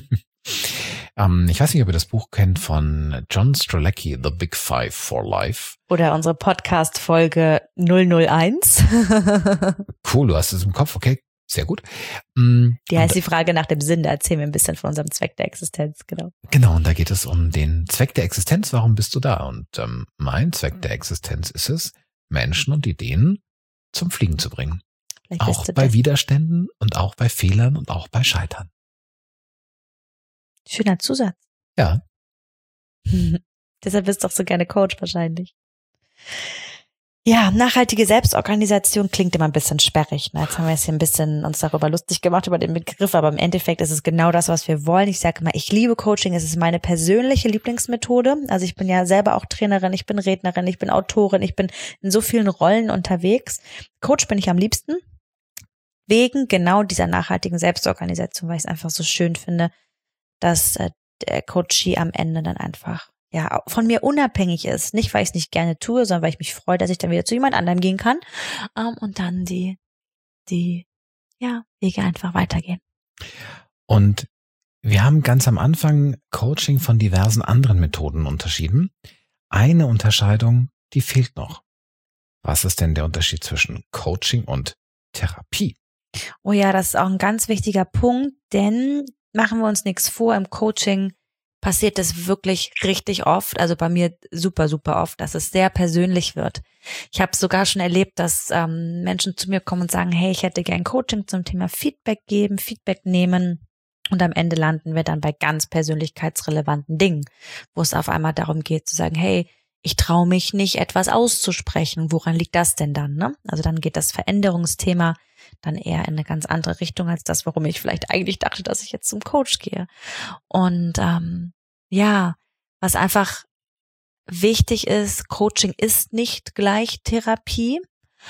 [SPEAKER 2] ähm, ich weiß nicht, ob ihr das Buch kennt von John Strzelecki, The Big Five for Life.
[SPEAKER 1] Oder unsere Podcast-Folge null null eins.
[SPEAKER 2] Cool, du hast es im Kopf, okay. Sehr gut. Die
[SPEAKER 1] heißt die Frage nach dem Sinn, da erzählen wir ein bisschen von unserem Zweck der Existenz, genau.
[SPEAKER 2] Genau, und da geht es um den Zweck der Existenz, warum bist du da? Und ähm, mein Zweck der Existenz ist es, Menschen und Ideen zum Fliegen zu bringen. Vielleicht auch bei das. Widerständen und auch bei Fehlern und auch bei Scheitern.
[SPEAKER 1] Schöner Zusatz.
[SPEAKER 2] Ja.
[SPEAKER 1] Deshalb bist du doch so gerne Coach wahrscheinlich. Ja, nachhaltige Selbstorganisation klingt immer ein bisschen sperrig. Ne? Jetzt haben wir jetzt hier ein bisschen uns darüber lustig gemacht, über den Begriff, aber im Endeffekt ist es genau das, was wir wollen. Ich sage immer, ich liebe Coaching, es ist meine persönliche Lieblingsmethode. Also ich bin ja selber auch Trainerin, ich bin Rednerin, ich bin Autorin, ich bin in so vielen Rollen unterwegs. Coach bin ich am liebsten, wegen genau dieser nachhaltigen Selbstorganisation, weil ich es einfach so schön finde, dass äh, der Coachee am Ende dann einfach ja, von mir unabhängig ist. Nicht, weil ich es nicht gerne tue, sondern weil ich mich freue, dass ich dann wieder zu jemand anderem gehen kann ähm, und dann die, die, ja, Wege einfach weitergehen.
[SPEAKER 2] Und wir haben ganz am Anfang Coaching von diversen anderen Methoden unterschieden. Eine Unterscheidung, die fehlt noch. Was ist denn der Unterschied zwischen Coaching und Therapie?
[SPEAKER 1] Oh ja, das ist auch ein ganz wichtiger Punkt, denn machen wir uns nichts vor, im Coaching passiert das wirklich richtig oft, also bei mir super, super oft, dass es sehr persönlich wird. Ich habe sogar schon erlebt, dass ähm, Menschen zu mir kommen und sagen, hey, ich hätte gern Coaching zum Thema Feedback geben, Feedback nehmen und am Ende landen wir dann bei ganz persönlichkeitsrelevanten Dingen, wo es auf einmal darum geht zu sagen, hey, ich traue mich nicht, etwas auszusprechen. Woran liegt das denn dann? Ne? Also dann geht das Veränderungsthema dann eher in eine ganz andere Richtung als das, warum ich vielleicht eigentlich dachte, dass ich jetzt zum Coach gehe. Und ähm, ja, was einfach wichtig ist, Coaching ist nicht gleich Therapie.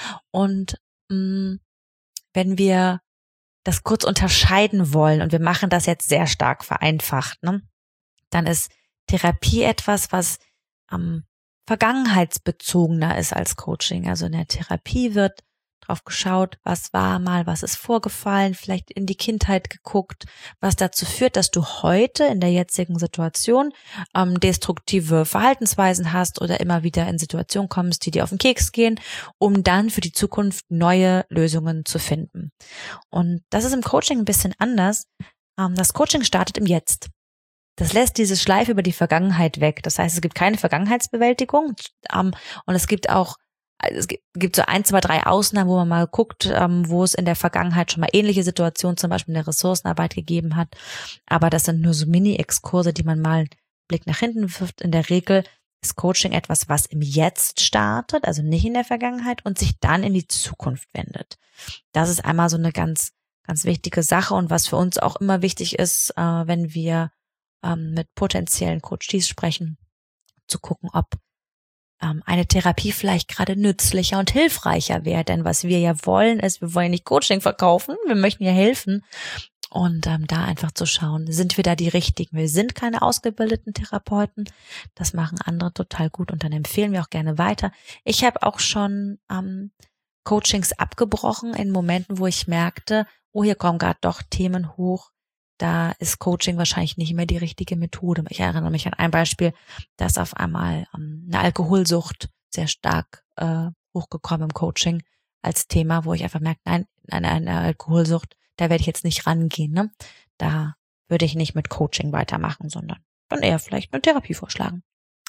[SPEAKER 1] Und mh, wenn wir das kurz unterscheiden wollen, und wir machen das jetzt sehr stark vereinfacht, ne, dann ist Therapie etwas, was am vergangenheitsbezogener ist als Coaching. Also in der Therapie wird drauf geschaut, was war mal, was ist vorgefallen, vielleicht in die Kindheit geguckt, was dazu führt, dass du heute in der jetzigen Situation ähm, destruktive Verhaltensweisen hast oder immer wieder in Situationen kommst, die dir auf den Keks gehen, um dann für die Zukunft neue Lösungen zu finden. Und das ist im Coaching ein bisschen anders. Ähm, das Coaching startet im Jetzt. Das lässt diese Schleife über die Vergangenheit weg. Das heißt, es gibt keine Vergangenheitsbewältigung ähm, und es gibt auch Es gibt so ein, zwei, drei Ausnahmen, wo man mal guckt, ähm, wo es in der Vergangenheit schon mal ähnliche Situationen, zum Beispiel in der Ressourcenarbeit gegeben hat. Aber das sind nur so Mini-Exkurse, die man mal einen Blick nach hinten wirft. In der Regel ist Coaching etwas, was im Jetzt startet, also nicht in der Vergangenheit, und sich dann in die Zukunft wendet. Das ist einmal so eine ganz, ganz wichtige Sache und was für uns auch immer wichtig ist, äh, wenn wir ähm, mit potenziellen Coaches sprechen, zu gucken, ob eine Therapie vielleicht gerade nützlicher und hilfreicher wäre. Denn was wir ja wollen, ist, wir wollen nicht Coaching verkaufen, wir möchten ja helfen. Und ähm, da einfach zu schauen, sind wir da die Richtigen? Wir sind keine ausgebildeten Therapeuten. Das machen andere total gut und dann empfehlen wir auch gerne weiter. Ich habe auch schon ähm, Coachings abgebrochen in Momenten, wo ich merkte, oh, hier kommen gerade doch Themen hoch. Da ist Coaching wahrscheinlich nicht mehr die richtige Methode. Ich erinnere mich an ein Beispiel, dass auf einmal ähm, eine Alkoholsucht sehr stark äh, hochgekommen im Coaching als Thema, wo ich einfach merke, nein, eine, eine Alkoholsucht, da werde ich jetzt nicht rangehen. Ne? Da würde ich nicht mit Coaching weitermachen, sondern dann eher vielleicht eine Therapie vorschlagen.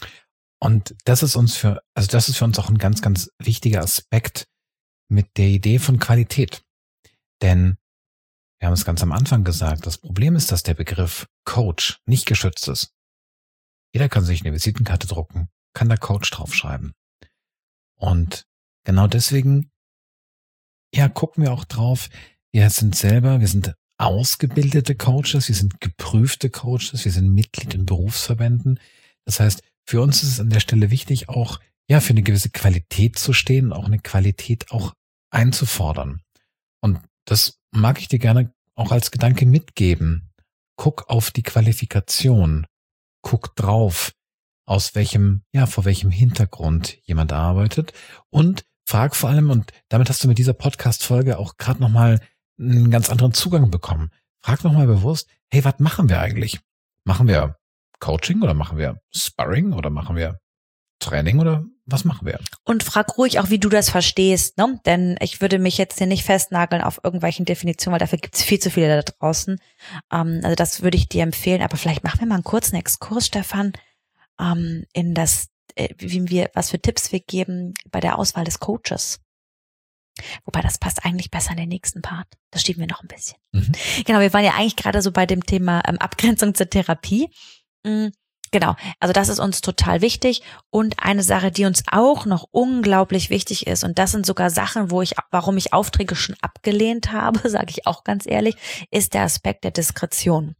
[SPEAKER 2] Und das ist uns für, also das ist für uns auch ein ganz, ganz wichtiger Aspekt mit der Idee von Qualität. Denn wir haben es ganz am Anfang gesagt, das Problem ist, dass der Begriff Coach nicht geschützt ist. Jeder kann sich eine Visitenkarte drucken, kann da Coach draufschreiben. Und genau deswegen, ja, gucken wir auch drauf, wir sind selber, wir sind ausgebildete Coaches, wir sind geprüfte Coaches, wir sind Mitglied in Berufsverbänden. Das heißt, für uns ist es an der Stelle wichtig, auch ja für eine gewisse Qualität zu stehen und auch eine Qualität auch einzufordern. Und das mag ich dir gerne auch als Gedanke mitgeben. Guck auf die Qualifikation, guck drauf, aus welchem, ja, vor welchem Hintergrund jemand arbeitet und frag vor allem, und damit hast du mit dieser Podcast-Folge auch gerade nochmal einen ganz anderen Zugang bekommen. Frag nochmal bewusst, hey, was machen wir eigentlich? Machen wir Coaching oder machen wir Sparring oder machen wir Training oder was machen wir?
[SPEAKER 1] Und frag ruhig auch, wie du das verstehst, ne? Denn ich würde mich jetzt hier nicht festnageln auf irgendwelchen Definitionen, weil dafür gibt es viel zu viele da draußen. Ähm, also das würde ich dir empfehlen. Aber vielleicht machen wir mal einen kurzen Exkurs, Stefan, ähm, in das, äh, wie wir, was für Tipps wir geben bei der Auswahl des Coaches. Wobei, das passt eigentlich besser in den nächsten Part. Das schieben wir noch ein bisschen. Mhm. Genau, wir waren ja eigentlich gerade so bei dem Thema ähm, Abgrenzung zur Therapie. Mhm. Genau, also das ist uns total wichtig. Und eine Sache, die uns auch noch unglaublich wichtig ist, und das sind sogar Sachen, wo ich, warum ich Aufträge schon abgelehnt habe, sage ich auch ganz ehrlich, ist der Aspekt der Diskretion.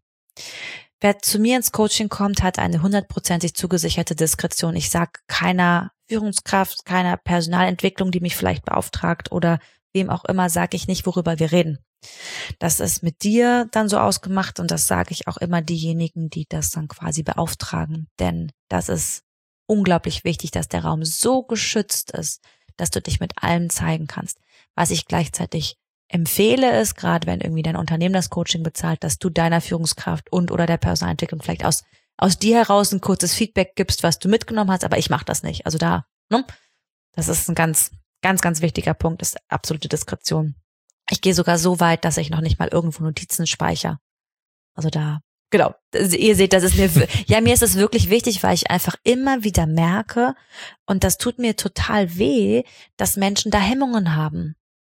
[SPEAKER 1] Wer zu mir ins Coaching kommt, hat eine hundertprozentig zugesicherte Diskretion. Ich sage keiner Führungskraft, keiner Personalentwicklung, die mich vielleicht beauftragt oder wem auch immer, sage ich nicht, worüber wir reden. Das ist mit dir dann so ausgemacht und das sage ich auch immer diejenigen, die das dann quasi beauftragen. Denn das ist unglaublich wichtig, dass der Raum so geschützt ist, dass du dich mit allem zeigen kannst. Was ich gleichzeitig empfehle, ist, gerade wenn irgendwie dein Unternehmen das Coaching bezahlt, dass du deiner Führungskraft und oder der Personalentwicklung vielleicht aus aus dir heraus ein kurzes Feedback gibst, was du mitgenommen hast, aber ich mache das nicht. Also da, ne? Das ist ein ganz, ganz, ganz wichtiger Punkt, ist absolute Diskretion. Ich gehe sogar so weit, dass ich noch nicht mal irgendwo Notizen speichere. Also da, genau, ihr seht, das ist mir, ja, mir ist es wirklich wichtig, weil ich einfach immer wieder merke, und das tut mir total weh, dass Menschen da Hemmungen haben.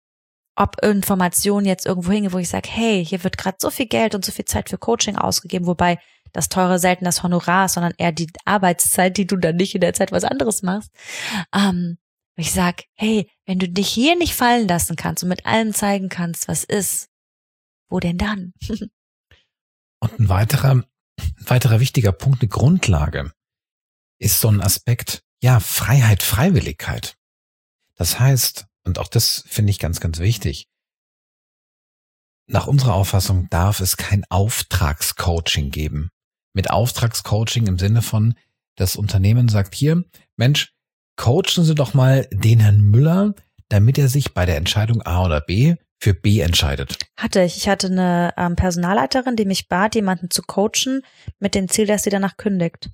[SPEAKER 1] Ob Informationen jetzt irgendwo hingehen, wo ich sage, hey, hier wird gerade so viel Geld und so viel Zeit für Coaching ausgegeben, wobei das Teure selten das Honorar ist, sondern eher die Arbeitszeit, die du dann nicht in der Zeit was anderes machst. Ähm, ich sag, hey, wenn du dich hier nicht fallen lassen kannst und mit allem zeigen kannst, was ist, wo denn dann?
[SPEAKER 2] Und ein weiterer, ein weiterer wichtiger Punkt, eine Grundlage, ist so ein Aspekt, ja, Freiheit, Freiwilligkeit. Das heißt, und auch das finde ich ganz, ganz wichtig, nach unserer Auffassung darf es kein Auftragscoaching geben. Mit Auftragscoaching im Sinne von, das Unternehmen sagt hier, Mensch, coachen Sie doch mal den Herrn Müller, damit er sich bei der Entscheidung A oder B für B entscheidet.
[SPEAKER 1] Hatte ich. Ich hatte eine ähm, Personalleiterin, die mich bat, jemanden zu coachen, mit dem Ziel, dass sie danach kündigt.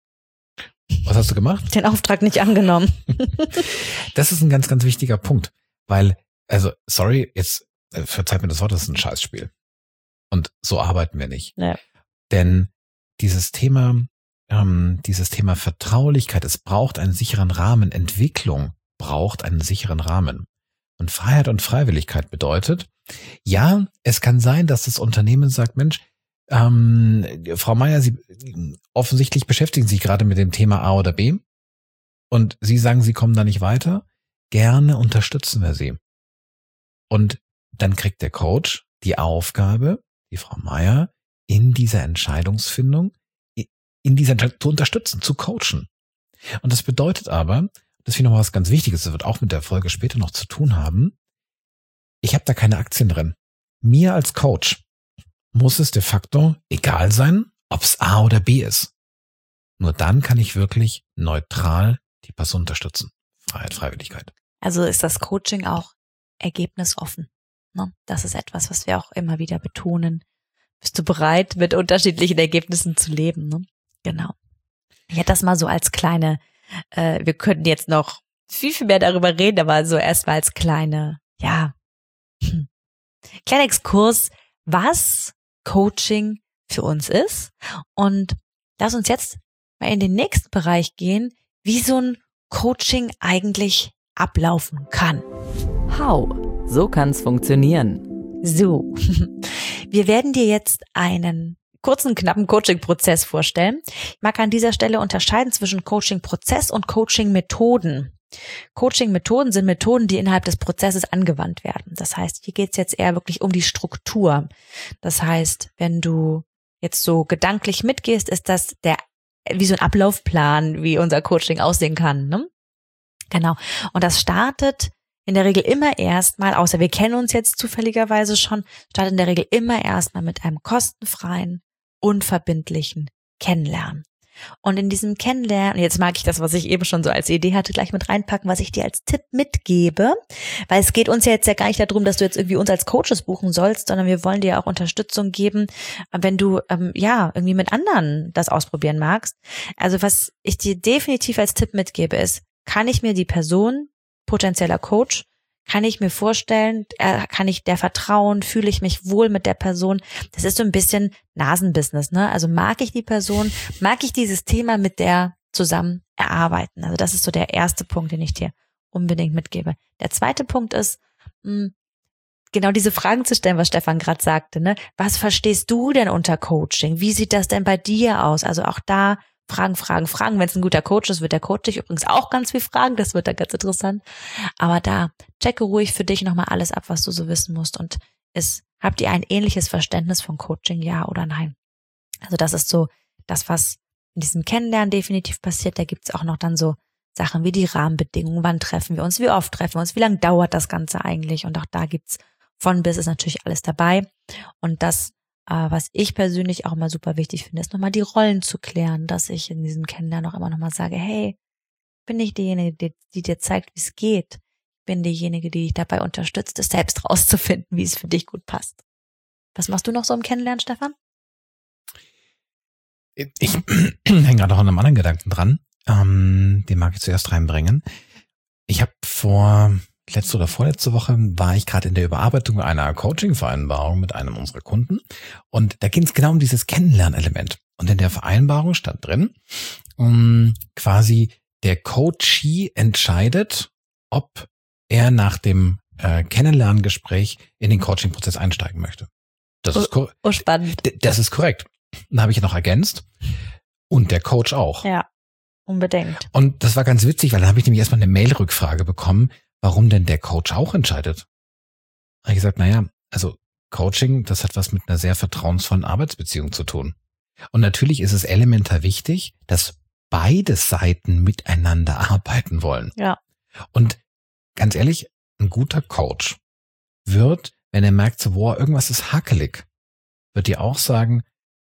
[SPEAKER 2] Was hast du gemacht?
[SPEAKER 1] Den Auftrag nicht angenommen.
[SPEAKER 2] Das ist ein ganz, ganz wichtiger Punkt, weil, also, sorry, jetzt äh, verzeiht mir das Wort, das ist ein Scheißspiel. Und so arbeiten wir nicht.
[SPEAKER 1] Ja.
[SPEAKER 2] Denn dieses Thema, ähm, dieses Thema Vertraulichkeit, es braucht einen sicheren Rahmen. Entwicklung braucht einen sicheren Rahmen. Und Freiheit und Freiwilligkeit bedeutet, ja, es kann sein, dass das Unternehmen sagt, Mensch, ähm, Frau Meier, Sie offensichtlich beschäftigen sich gerade mit dem Thema A oder B und Sie sagen, Sie kommen da nicht weiter. Gerne unterstützen wir Sie. Und dann kriegt der Coach die Aufgabe, die Frau Meier in dieser Entscheidungsfindung, in dieser Entscheidung zu unterstützen, zu coachen. Und das bedeutet aber, das finde ich noch was ganz Wichtiges, das wird auch mit der Folge später noch zu tun haben, ich habe da keine Aktien drin. Mir als Coach muss es de facto egal sein, ob es A oder B ist. Nur dann kann ich wirklich neutral die Person unterstützen. Freiheit, Freiwilligkeit.
[SPEAKER 1] Also ist das Coaching auch ergebnisoffen. Ne? Das ist etwas, was wir auch immer wieder betonen. Bist du bereit, mit unterschiedlichen Ergebnissen zu leben? Ne? Genau. Ich hätte das mal so als kleine, äh, wir könnten jetzt noch viel, viel mehr darüber reden, aber so erstmal als kleine, ja, hm, kleiner Exkurs, was Coaching für uns ist. Und lass uns jetzt mal in den nächsten Bereich gehen, wie so ein Coaching eigentlich ablaufen kann.
[SPEAKER 3] How? So kann's funktionieren.
[SPEAKER 1] So, wir werden dir jetzt einen kurzen, knappen Coaching-Prozess vorstellen. Ich mag an dieser Stelle unterscheiden zwischen Coaching-Prozess und Coaching-Methoden. Coaching-Methoden sind Methoden, die innerhalb des Prozesses angewandt werden. Das heißt, hier geht es jetzt eher wirklich um die Struktur. Das heißt, wenn du jetzt so gedanklich mitgehst, ist das der wie so ein Ablaufplan, wie unser Coaching aussehen kann. Ne? Genau. Und das startet in der Regel immer erstmal, außer wir kennen uns jetzt zufälligerweise schon, startet in der Regel immer erstmal mit einem kostenfreien, unverbindlichen Kennenlernen. Und in diesem Kennenlernen, jetzt mag ich das, was ich eben schon so als Idee hatte, gleich mit reinpacken, was ich dir als Tipp mitgebe, weil es geht uns ja jetzt ja gar nicht darum, dass du jetzt irgendwie uns als Coaches buchen sollst, sondern wir wollen dir auch Unterstützung geben, wenn du ähm, ja irgendwie mit anderen das ausprobieren magst. Also was ich dir definitiv als Tipp mitgebe ist, kann ich mir die Person, potenzieller Coach, kann ich mir vorstellen, äh, kann ich der vertrauen, fühle ich mich wohl mit der Person. Das ist so ein bisschen Nasenbusiness, ne? Also mag ich die Person, mag ich dieses Thema mit der zusammen erarbeiten. Also das ist so der erste Punkt, den ich dir unbedingt mitgebe. Der zweite Punkt ist, mh, genau diese Fragen zu stellen, was Stefan gerade sagte, ne? Was verstehst du denn unter Coaching? Wie sieht das denn bei dir aus? Also auch da Fragen, Fragen, Fragen. Wenn es ein guter Coach ist, wird der Coach dich übrigens auch ganz viel fragen. Das wird dann ganz interessant. Aber da checke ruhig für dich nochmal alles ab, was du so wissen musst. Und ist, habt ihr ein ähnliches Verständnis von Coaching, ja oder nein? Also das ist so das, was in diesem Kennenlernen definitiv passiert. Da gibt's auch noch dann so Sachen wie die Rahmenbedingungen. Wann treffen wir uns? Wie oft treffen wir uns? Wie lange dauert das Ganze eigentlich? Und auch da gibt's von bis ist natürlich alles dabei. Und das was ich persönlich auch immer super wichtig finde, ist nochmal die Rollen zu klären, dass ich in diesem Kennenlernen auch immer nochmal sage, hey, bin ich diejenige, die, die dir zeigt, wie es geht. Bin diejenige, die dich dabei unterstützt, es selbst rauszufinden, wie es für dich gut passt. Was machst du noch so im Kennenlernen, Stefan?
[SPEAKER 2] Ich hänge gerade noch an einem anderen Gedanken dran. Ähm, den mag ich zuerst reinbringen. Ich habe vor letzte oder vorletzte Woche war ich gerade in der Überarbeitung einer Coaching-Vereinbarung mit einem unserer Kunden und da ging es genau um dieses Kennenlernelement. Und in der Vereinbarung stand drin, um, quasi der Coachee entscheidet, ob er nach dem äh, Kennenlerngespräch in den Coaching-Prozess einsteigen möchte. Das ist
[SPEAKER 1] oh, oh, spannend.
[SPEAKER 2] Das ist korrekt. Dann habe ich ja noch ergänzt. Und der Coach auch.
[SPEAKER 1] Ja, unbedingt.
[SPEAKER 2] Und das war ganz witzig, weil dann habe ich nämlich erstmal eine Mail-Rückfrage bekommen, warum denn der Coach auch entscheidet. Da habe ich gesagt, naja, also Coaching, das hat was mit einer sehr vertrauensvollen Arbeitsbeziehung zu tun. Und natürlich ist es elementar wichtig, dass beide Seiten miteinander arbeiten wollen.
[SPEAKER 1] Ja.
[SPEAKER 2] Und ganz ehrlich, ein guter Coach wird, wenn er merkt, so, boah, irgendwas ist hakelig, wird dir auch sagen,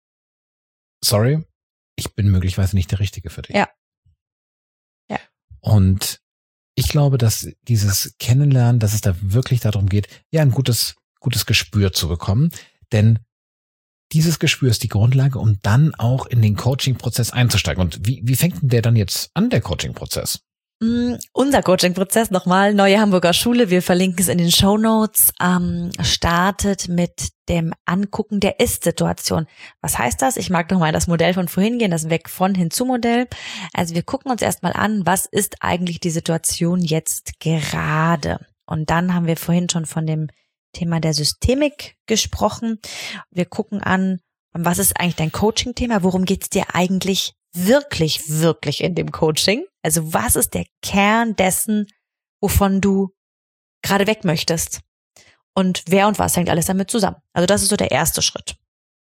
[SPEAKER 2] sorry, ich bin möglicherweise nicht der Richtige für dich.
[SPEAKER 1] Ja. Ja.
[SPEAKER 2] Und ich glaube, dass dieses Kennenlernen, dass es da wirklich darum geht, ja, ein gutes, gutes Gespür zu bekommen. Denn dieses Gespür ist die Grundlage, um dann auch in den Coaching-Prozess einzusteigen. Und wie, wie fängt denn der dann jetzt an, der Coaching-Prozess?
[SPEAKER 1] Mm, unser Coaching-Prozess nochmal, Neue Hamburger Schule, wir verlinken es in den Shownotes, ähm, startet mit dem Angucken der Ist-Situation. Was heißt das? Ich mag nochmal das Modell von vorhin gehen, das Weg-von-Hinzu-Modell. Also wir gucken uns erstmal an, was ist eigentlich die Situation jetzt gerade? Und dann haben wir vorhin schon von dem Thema der Systemik gesprochen. Wir gucken an, was ist eigentlich dein Coaching-Thema? Worum geht's dir eigentlich wirklich, wirklich in dem Coaching? Also was ist der Kern dessen, wovon du gerade weg möchtest? Und wer und was hängt alles damit zusammen? Also das ist so der erste Schritt.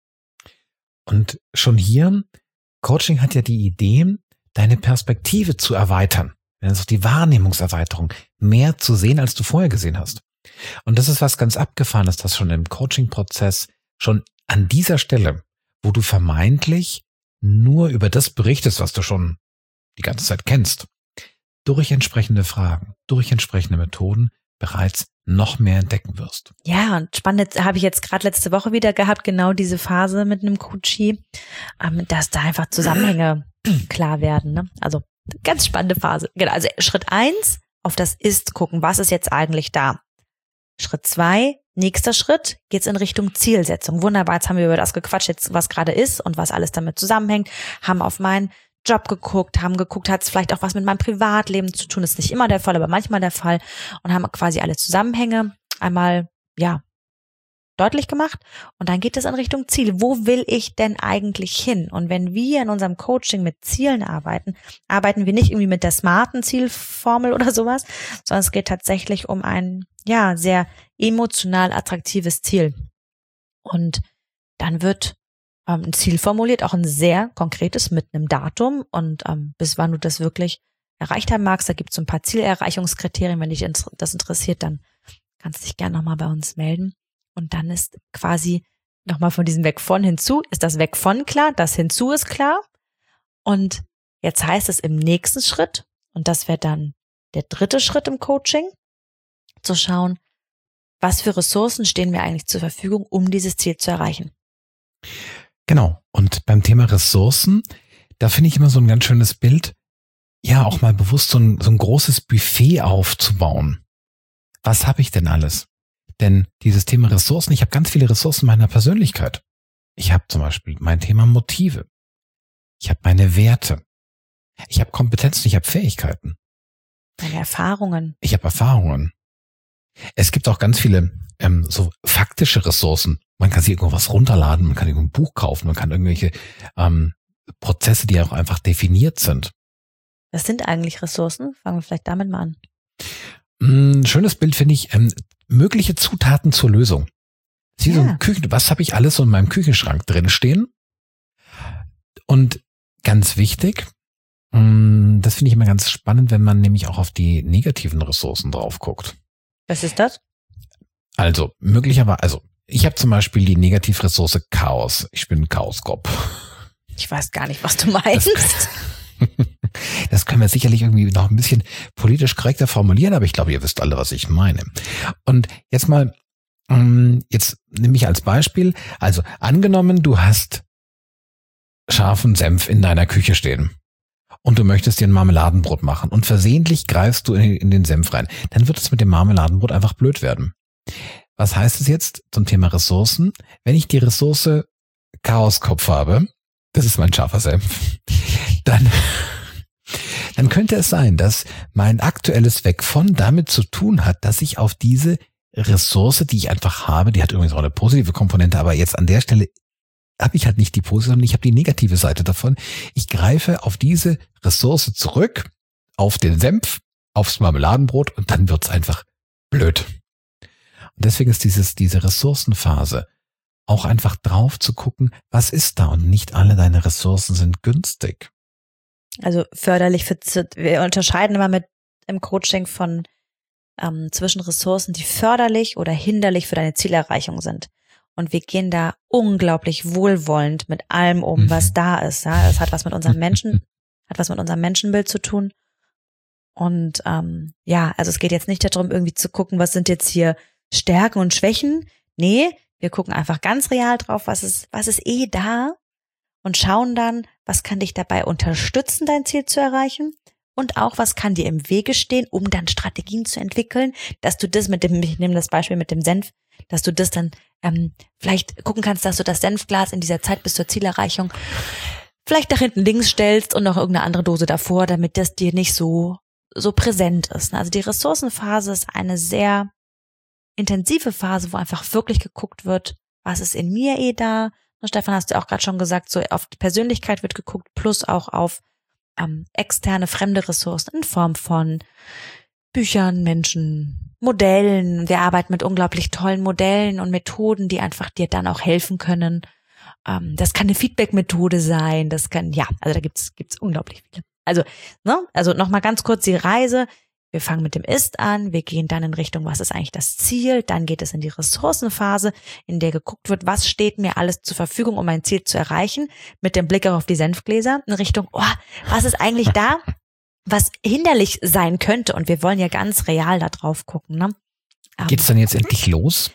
[SPEAKER 2] Und schon hier, Coaching hat ja die Idee, deine Perspektive zu erweitern. Das ist die Wahrnehmungserweiterung, mehr zu sehen, als du vorher gesehen hast. Und das ist was ganz Abgefahrenes, dass schon im Coaching-Prozess schon an dieser Stelle, wo du vermeintlich nur über das berichtest, was du schon die ganze Zeit kennst, durch entsprechende Fragen, durch entsprechende Methoden bereits noch mehr entdecken wirst.
[SPEAKER 1] Ja, und spannend habe ich jetzt gerade letzte Woche wieder gehabt, genau diese Phase mit einem Coachie, ähm, dass da einfach Zusammenhänge klar werden. Ne? Also ganz spannende Phase. Genau, also Schritt eins, auf das Ist gucken, was ist jetzt eigentlich da. Schritt zwei, nächster Schritt, geht's in Richtung Zielsetzung. Wunderbar, jetzt haben wir über das gequatscht, jetzt was gerade ist und was alles damit zusammenhängt, haben auf meinen Job geguckt, haben geguckt, hat es vielleicht auch was mit meinem Privatleben zu tun, ist nicht immer der Fall, aber manchmal der Fall, und haben quasi alle Zusammenhänge einmal, ja, deutlich gemacht, und dann geht es in Richtung Ziel. Wo will ich denn eigentlich hin? Und wenn wir in unserem Coaching mit Zielen arbeiten, arbeiten wir nicht irgendwie mit der smarten Zielformel oder sowas, sondern es geht tatsächlich um ein, ja, sehr emotional attraktives Ziel. Und dann wird ähm, ein Ziel formuliert, auch ein sehr konkretes mit einem Datum und ähm, bis wann du das wirklich erreicht haben magst. Da gibt es so ein paar Zielerreichungskriterien. Wenn dich das interessiert, dann kannst du dich gerne nochmal bei uns melden. Und dann ist quasi nochmal von diesem Weg von hinzu, ist das Weg von klar, das hinzu ist klar. Und jetzt heißt es im nächsten Schritt, und das wäre dann der dritte Schritt im Coaching, zu schauen, was für Ressourcen stehen mir eigentlich zur Verfügung, um dieses Ziel zu erreichen.
[SPEAKER 2] Genau. Und beim Thema Ressourcen, da finde ich immer so ein ganz schönes Bild, ja, auch mal bewusst so ein, so ein großes Buffet aufzubauen. Was habe ich denn alles? Denn dieses Thema Ressourcen, ich habe ganz viele Ressourcen meiner Persönlichkeit. Ich habe zum Beispiel mein Thema Motive. Ich habe meine Werte. Ich habe Kompetenzen, ich habe Fähigkeiten.
[SPEAKER 1] Meine Erfahrungen.
[SPEAKER 2] Ich habe Erfahrungen. Es gibt auch ganz viele ähm, so faktische Ressourcen. Man kann sich irgendwas runterladen, man kann irgendwo ein Buch kaufen, man kann irgendwelche ähm, Prozesse, die auch einfach definiert sind.
[SPEAKER 1] Was sind eigentlich Ressourcen? Fangen wir vielleicht damit mal an.
[SPEAKER 2] Ein schönes Bild finde ich, ähm, mögliche Zutaten zur Lösung. Wie ja. so ein Küchen, was habe ich alles so in meinem Küchenschrank drin stehen? Und ganz wichtig, mh, das finde ich immer ganz spannend, wenn man nämlich auch auf die negativen Ressourcen drauf guckt.
[SPEAKER 1] Was ist das?
[SPEAKER 2] Also, möglicherweise, also ich habe zum Beispiel die Negativressource Chaos. Ich bin ein Chaoskopf.
[SPEAKER 1] Ich weiß gar nicht, was du meinst.
[SPEAKER 2] Das, das können wir sicherlich irgendwie noch ein bisschen politisch korrekter formulieren, aber ich glaube, ihr wisst alle, was ich meine. Und jetzt mal, jetzt nehme ich als Beispiel, also angenommen, du hast scharfen Senf in deiner Küche stehen und du möchtest dir ein Marmeladenbrot machen und versehentlich greifst du in den Senf rein, dann wird es mit dem Marmeladenbrot einfach blöd werden. Was heißt es jetzt zum Thema Ressourcen? Wenn ich die Ressource Chaoskopf habe, das ist mein scharfer Senf, dann, dann könnte es sein, dass mein aktuelles Weg von damit zu tun hat, dass ich auf diese Ressource, die ich einfach habe, die hat übrigens auch eine positive Komponente, aber jetzt an der Stelle habe ich halt nicht die positive, sondern ich habe die negative Seite davon. Ich greife auf diese Ressource zurück, auf den Senf, aufs Marmeladenbrot und dann wird's einfach blöd. Und deswegen ist dieses, diese Ressourcenphase auch einfach drauf zu gucken, was ist da, und nicht alle deine Ressourcen sind günstig.
[SPEAKER 1] Also förderlich für, wir unterscheiden immer mit im Coaching von ähm, zwischen Ressourcen, die förderlich oder hinderlich für deine Zielerreichung sind. Und wir gehen da unglaublich wohlwollend mit allem um, mhm. was da ist. Ja, das hat was mit unserem Menschen, hat was mit unserem Menschenbild zu tun. Und ähm, ja, also es geht jetzt nicht darum, irgendwie zu gucken, was sind jetzt hier Stärken und Schwächen. Nee, wir gucken einfach ganz real drauf, was ist, was ist eh da, und schauen dann, was kann dich dabei unterstützen, dein Ziel zu erreichen, und auch, was kann dir im Wege stehen, um dann Strategien zu entwickeln, dass du das mit dem, ich nehme das Beispiel mit dem Senf, dass du das dann ähm, vielleicht gucken kannst, dass du das Senfglas in dieser Zeit bis zur Zielerreichung vielleicht nach hinten links stellst und noch irgendeine andere Dose davor, damit das dir nicht so so präsent ist. Also die Ressourcenphase ist eine sehr intensive Phase, wo einfach wirklich geguckt wird, was ist in mir eh da. Und Stefan, hast du auch gerade schon gesagt, so auf die Persönlichkeit wird geguckt, plus auch auf ähm, externe, fremde Ressourcen in Form von Büchern, Menschen, Modellen. Wir arbeiten mit unglaublich tollen Modellen und Methoden, die einfach dir dann auch helfen können. Ähm, das kann eine Feedback-Methode sein, das kann, ja, also da gibt's gibt's unglaublich viele. Also, ne, also nochmal ganz kurz die Reise wir fangen mit dem Ist an, wir gehen dann in Richtung, was ist eigentlich das Ziel, dann geht es in die Ressourcenphase, in der geguckt wird, was steht mir alles zur Verfügung, um mein Ziel zu erreichen, mit dem Blick auch auf die Senfgläser, in Richtung, oh, was ist eigentlich da, was hinderlich sein könnte, und wir wollen ja ganz real da drauf gucken. Ne?
[SPEAKER 2] Geht's dann jetzt endlich los?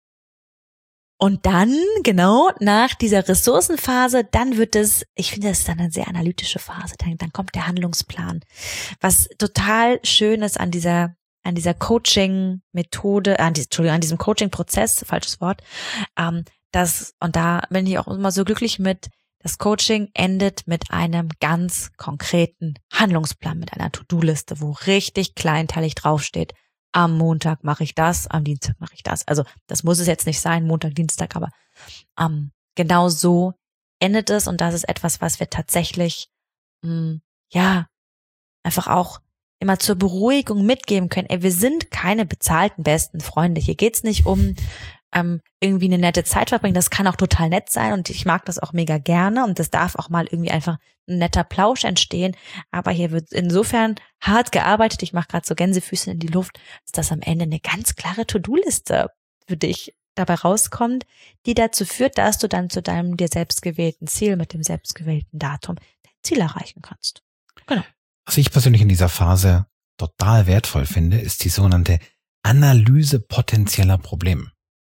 [SPEAKER 1] Und dann, genau, nach dieser Ressourcenphase, dann wird es, ich finde, das ist dann eine sehr analytische Phase, dann, dann kommt der Handlungsplan. Was total schön ist an dieser, an dieser Coaching-Methode, an, die, Entschuldigung, an diesem Coaching-Prozess, falsches Wort, ähm, das, und da bin ich auch immer so glücklich mit, das Coaching endet mit einem ganz konkreten Handlungsplan, mit einer To-Do-Liste, wo richtig kleinteilig draufsteht, am Montag mache ich das, am Dienstag mache ich das. Also das muss es jetzt nicht sein, Montag, Dienstag, aber ähm, genau so endet es, und das ist etwas, was wir tatsächlich mh, ja einfach auch immer zur Beruhigung mitgeben können. Ey, wir sind keine bezahlten besten Freunde. Hier geht's nicht um ähm, irgendwie eine nette Zeit verbringen. Das kann auch total nett sein, und ich mag das auch mega gerne, und das darf auch mal irgendwie einfach ein netter Plausch entstehen. Aber hier wird insofern hart gearbeitet. Ich mache gerade so Gänsefüße in die Luft, dass das am Ende eine ganz klare To-Do-Liste für dich dabei rauskommt, die dazu führt, dass du dann zu deinem dir selbst gewählten Ziel mit dem selbstgewählten Datum dein Ziel erreichen kannst. Genau.
[SPEAKER 2] Was ich persönlich in dieser Phase total wertvoll finde, ist die sogenannte Analyse potenzieller Probleme.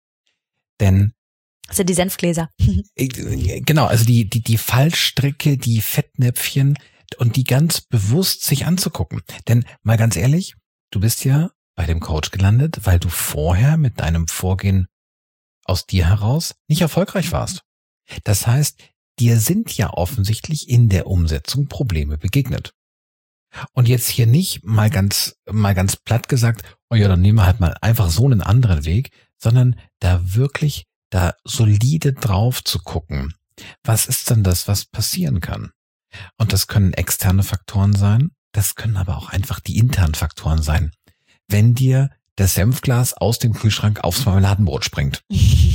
[SPEAKER 2] Denn
[SPEAKER 1] das sind die Senfgläser.
[SPEAKER 2] Genau, also die die die Fallstricke, die Fettnäpfchen, und die ganz bewusst sich anzugucken. Denn mal ganz ehrlich, du bist ja bei dem Coach gelandet, weil du vorher mit deinem Vorgehen aus dir heraus nicht erfolgreich warst. Das heißt, dir sind ja offensichtlich in der Umsetzung Probleme begegnet. Und jetzt hier nicht mal ganz mal ganz platt gesagt, oh ja, dann nehmen wir halt mal einfach so einen anderen Weg, sondern da wirklich da solide drauf zu gucken. Was ist denn das, was passieren kann? Und das können externe Faktoren sein, das können aber auch einfach die internen Faktoren sein. Wenn dir das Senfglas aus dem Kühlschrank aufs Marmeladenbrot springt.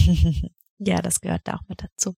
[SPEAKER 1] Ja, das gehört da auch mit dazu.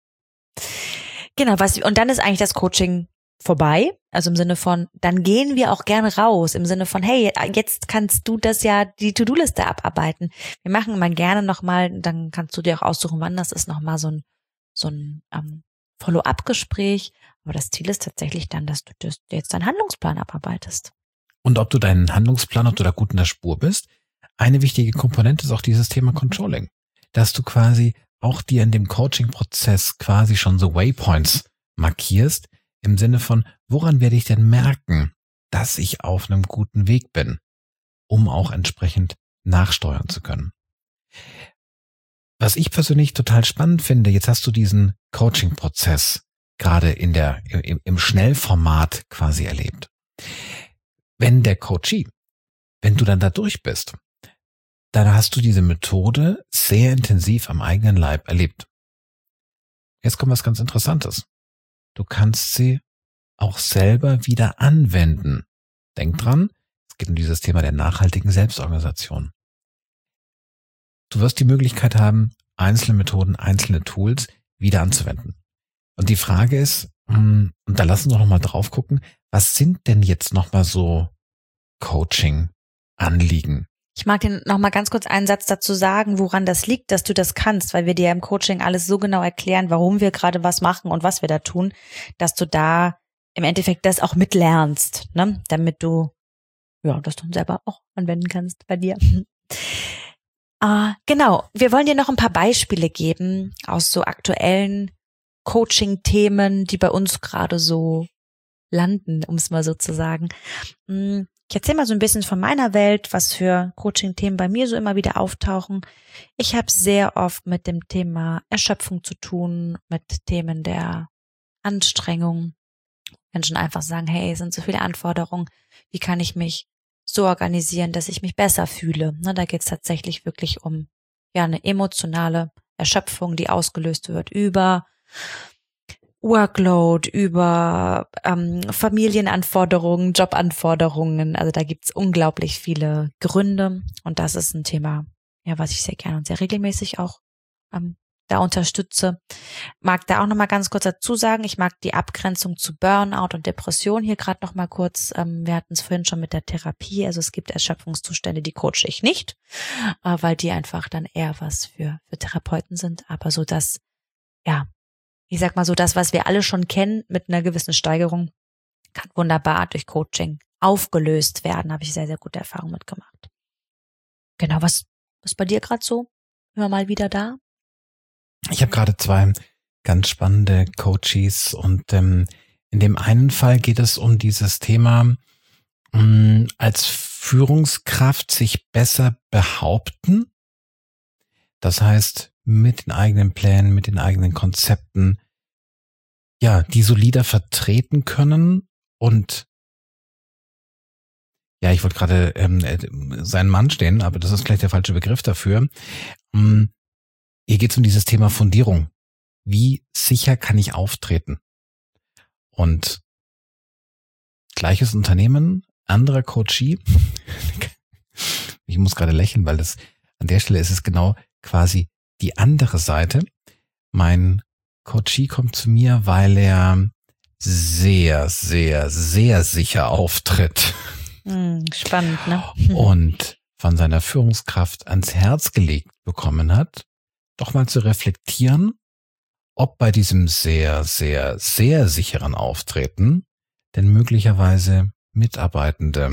[SPEAKER 1] Genau, was, und dann ist eigentlich das Coaching vorbei, also im Sinne von, dann gehen wir auch gerne raus, im Sinne von, hey, jetzt kannst du das ja, die To-Do-Liste abarbeiten. Wir machen immer gerne nochmal, dann kannst du dir auch aussuchen, wann das ist, nochmal so ein, so ein ähm, Follow-up-Gespräch. Aber das Ziel ist tatsächlich dann, dass du das, jetzt deinen Handlungsplan abarbeitest.
[SPEAKER 2] Und ob du deinen Handlungsplan, ob du da gut in der Spur bist, eine wichtige Komponente ist auch dieses Thema Controlling. Dass du quasi auch dir in dem Coaching-Prozess quasi schon so Waypoints markierst, im Sinne von, woran werde ich denn merken, dass ich auf einem guten Weg bin, um auch entsprechend nachsteuern zu können. Was ich persönlich total spannend finde, jetzt hast du diesen Coaching-Prozess gerade in der im, im Schnellformat quasi erlebt. Wenn der Coachee, wenn du dann da durch bist, dann hast du diese Methode sehr intensiv am eigenen Leib erlebt. Jetzt kommt was ganz Interessantes. Du kannst sie auch selber wieder anwenden. Denk dran, es geht um dieses Thema der nachhaltigen Selbstorganisation. Du wirst die Möglichkeit haben, einzelne Methoden, einzelne Tools wieder anzuwenden. Und die Frage ist, und da lassen wir noch mal drauf gucken, was sind denn jetzt noch mal so Coaching-Anliegen?
[SPEAKER 1] Ich mag dir noch mal ganz kurz einen Satz dazu sagen, woran das liegt, dass du das kannst, weil wir dir im Coaching alles so genau erklären, warum wir gerade was machen und was wir da tun, dass du da im Endeffekt das auch mitlernst, ne? Damit du ja das dann selber auch anwenden kannst bei dir. Uh, genau, wir wollen dir noch ein paar Beispiele geben aus so aktuellen Coaching-Themen, die bei uns gerade so landen, um es mal so zu sagen. Ich erzähle mal so ein bisschen von meiner Welt, was für Coaching-Themen bei mir so immer wieder auftauchen. Ich habe sehr oft mit dem Thema Erschöpfung zu tun, mit Themen der Anstrengung. Menschen einfach sagen, hey, es sind so viele Anforderungen, wie kann ich mich so organisieren, dass ich mich besser fühle. Na, da geht es tatsächlich wirklich um ja eine emotionale Erschöpfung, die ausgelöst wird über Workload, über ähm, Familienanforderungen, Jobanforderungen. Also da gibt's unglaublich viele Gründe und das ist ein Thema, ja, was ich sehr gerne und sehr regelmäßig auch ähm, da unterstütze. Mag da auch nochmal ganz kurz dazu sagen, ich mag die Abgrenzung zu Burnout und Depression hier gerade nochmal kurz. Ähm, wir hatten es vorhin schon mit der Therapie, also es gibt Erschöpfungszustände, die coache ich nicht, äh, weil die einfach dann eher was für, für Therapeuten sind, aber so das, ja, ich sag mal so das, was wir alle schon kennen mit einer gewissen Steigerung, kann wunderbar durch Coaching aufgelöst werden, habe ich sehr, sehr gute Erfahrungen mitgemacht. Genau, was, was bei dir gerade so? Immer mal wieder da?
[SPEAKER 2] Ich habe gerade zwei ganz spannende Coaches und ähm, in dem einen Fall geht es um dieses Thema, mh, als Führungskraft sich besser behaupten. Das heißt, mit den eigenen Plänen, mit den eigenen Konzepten, ja, die solider vertreten können und ja, ich wollte gerade ähm, seinen Mann stehen, aber das ist vielleicht der falsche Begriff dafür. Ähm, hier geht es um dieses Thema Fundierung. Wie sicher kann ich auftreten? Und gleiches Unternehmen, anderer Coachee. Ich muss gerade lächeln, weil das an der Stelle ist es genau quasi die andere Seite. Mein Coachee kommt zu mir, weil er sehr, sehr, sehr sicher auftritt.
[SPEAKER 1] Spannend, ne?
[SPEAKER 2] Und von seiner Führungskraft ans Herz gelegt bekommen hat, doch mal zu reflektieren, ob bei diesem sehr, sehr, sehr sicheren Auftreten denn möglicherweise Mitarbeitende,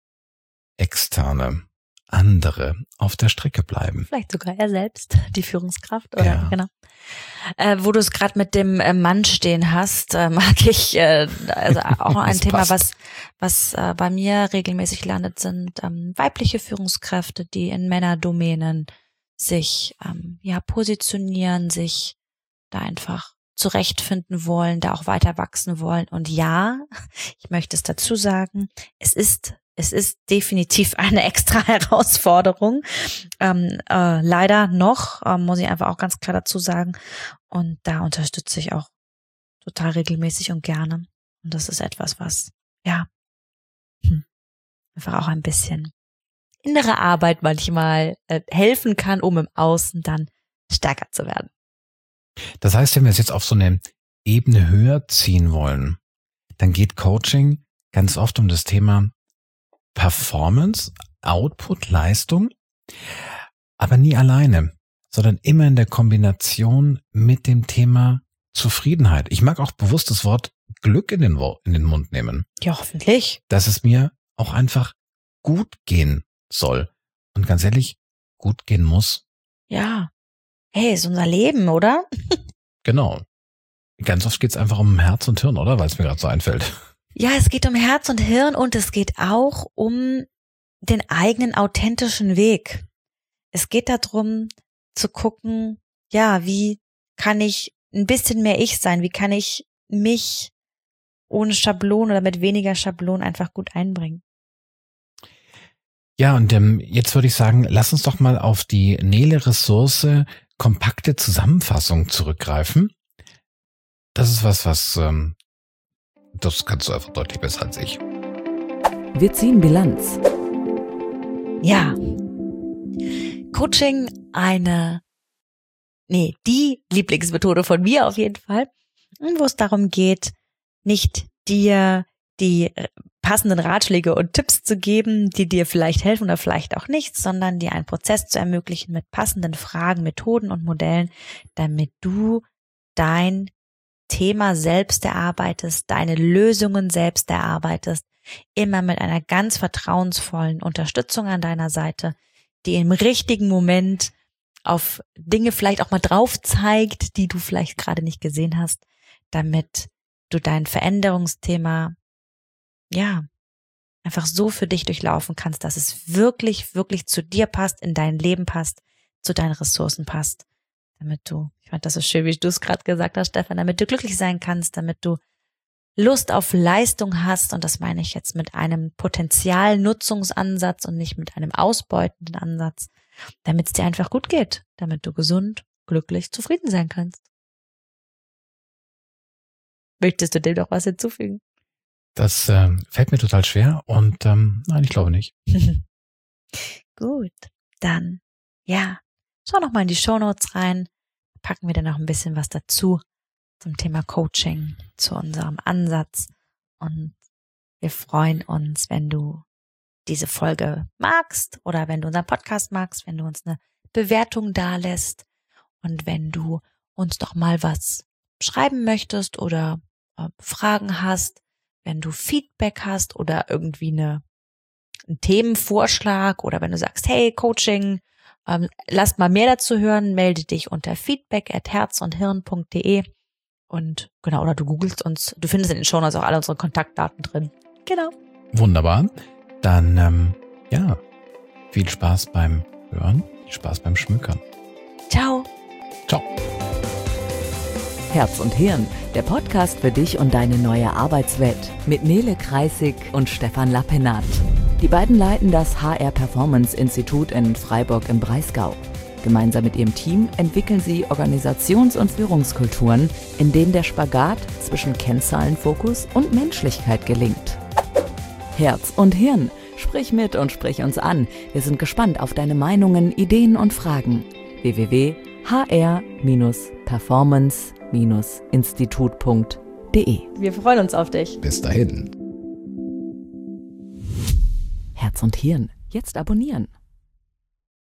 [SPEAKER 2] externe, andere auf der Strecke bleiben.
[SPEAKER 1] Vielleicht sogar er selbst, die Führungskraft, oder?
[SPEAKER 2] Ja.
[SPEAKER 1] Genau. Äh, wo du es gerade mit dem äh, Mann stehen hast, äh, mag ich, äh, also auch ein Thema,
[SPEAKER 2] passt.
[SPEAKER 1] was was äh, bei mir regelmäßig landet, sind ähm, weibliche Führungskräfte, die in Männerdomänen sich ähm, ja positionieren, sich da einfach zurechtfinden wollen, da auch weiter wachsen wollen. Und ja, ich möchte es dazu sagen, es ist Es ist definitiv eine extra Herausforderung. Ähm, äh, leider noch, äh, muss ich einfach auch ganz klar dazu sagen. Und da unterstütze ich auch total regelmäßig und gerne. Und das ist etwas, was, ja, hm, einfach auch ein bisschen innere Arbeit manchmal äh, helfen kann, um im Außen dann stärker zu werden.
[SPEAKER 2] Das heißt, wenn wir es jetzt auf so eine Ebene höher ziehen wollen, dann geht Coaching ganz oft um das Thema Performance, Output, Leistung, aber nie alleine, sondern immer in der Kombination mit dem Thema Zufriedenheit. Ich mag auch bewusst das Wort Glück in den, in den Mund nehmen.
[SPEAKER 1] Ja, hoffentlich.
[SPEAKER 2] Dass es mir auch einfach gut gehen soll. Und ganz ehrlich, gut gehen muss.
[SPEAKER 1] Ja. Hey, ist unser Leben, oder?
[SPEAKER 2] Genau. Ganz oft geht es einfach um Herz und Hirn, oder? Weil es mir gerade so einfällt.
[SPEAKER 1] Ja, es geht um Herz und Hirn und es geht auch um den eigenen authentischen Weg. Es geht darum zu gucken, ja, wie kann ich ein bisschen mehr ich sein? Wie kann ich mich ohne Schablon oder mit weniger Schablon einfach gut einbringen?
[SPEAKER 2] Ja, und ähm, jetzt würde ich sagen, lass uns doch mal auf die Nele-Ressource kompakte Zusammenfassung zurückgreifen. Das ist was, was ähm, das kannst du einfach deutlich besser als ich.
[SPEAKER 3] Wir ziehen Bilanz.
[SPEAKER 1] Ja. Coaching, eine, nee, die Lieblingsmethode von mir auf jeden Fall, wo es darum geht, nicht dir die passenden Ratschläge und Tipps zu geben, die dir vielleicht helfen oder vielleicht auch nicht, sondern dir einen Prozess zu ermöglichen mit passenden Fragen, Methoden und Modellen, damit du dein Thema selbst erarbeitest, deine Lösungen selbst erarbeitest, immer mit einer ganz vertrauensvollen Unterstützung an deiner Seite, die im richtigen Moment auf Dinge vielleicht auch mal drauf zeigt, die du vielleicht gerade nicht gesehen hast, damit du dein Veränderungsthema, ja, einfach so für dich durchlaufen kannst, dass es wirklich, wirklich zu dir passt, in dein Leben passt, zu deinen Ressourcen passt, damit du, ich fand das so schön, wie du es gerade gesagt hast, Stefan, damit du glücklich sein kannst, damit du Lust auf Leistung hast, und das meine ich jetzt mit einem Potenzialnutzungsansatz und nicht mit einem ausbeutenden Ansatz, damit es dir einfach gut geht, damit du gesund, glücklich, zufrieden sein kannst. Möchtest du dem noch was hinzufügen?
[SPEAKER 2] Das äh, fällt mir total schwer und ähm, nein, ich glaube nicht.
[SPEAKER 1] Gut, dann, ja, schau noch mal in die Shownotes rein. packen wir dann noch ein bisschen was dazu zum Thema Coaching, zu unserem Ansatz. Und wir freuen uns, wenn du diese Folge magst oder wenn du unseren Podcast magst, wenn du uns eine Bewertung dalässt und wenn du uns doch mal was schreiben möchtest oder äh, Fragen hast, wenn du Feedback hast oder irgendwie eine, einen Themenvorschlag oder wenn du sagst, hey, Coaching, ähm, lasst mal mehr dazu hören, melde dich unter feedback at herz und hirn punkt de und genau, oder du googelst uns, du findest in den Shownotes auch alle unsere Kontaktdaten drin. Genau.
[SPEAKER 2] Wunderbar. Dann, ähm, ja, viel Spaß beim Hören, viel Spaß beim Schmökern.
[SPEAKER 1] Ciao.
[SPEAKER 2] Ciao.
[SPEAKER 3] Herz und Hirn, der Podcast für dich und deine neue Arbeitswelt mit Nele Kreissig und Stefan Lappenat. Die beiden leiten das H R Performance Institut in Freiburg im Breisgau. Gemeinsam mit ihrem Team entwickeln sie Organisations- und Führungskulturen, in denen der Spagat zwischen Kennzahlenfokus und Menschlichkeit gelingt. Herz und Hirn, sprich mit und sprich uns an. Wir sind gespannt auf deine Meinungen, Ideen und Fragen. w w w punkt h r performance institut punkt de.
[SPEAKER 1] Wir freuen uns auf dich.
[SPEAKER 2] Bis dahin.
[SPEAKER 3] Herz und Hirn, jetzt abonnieren.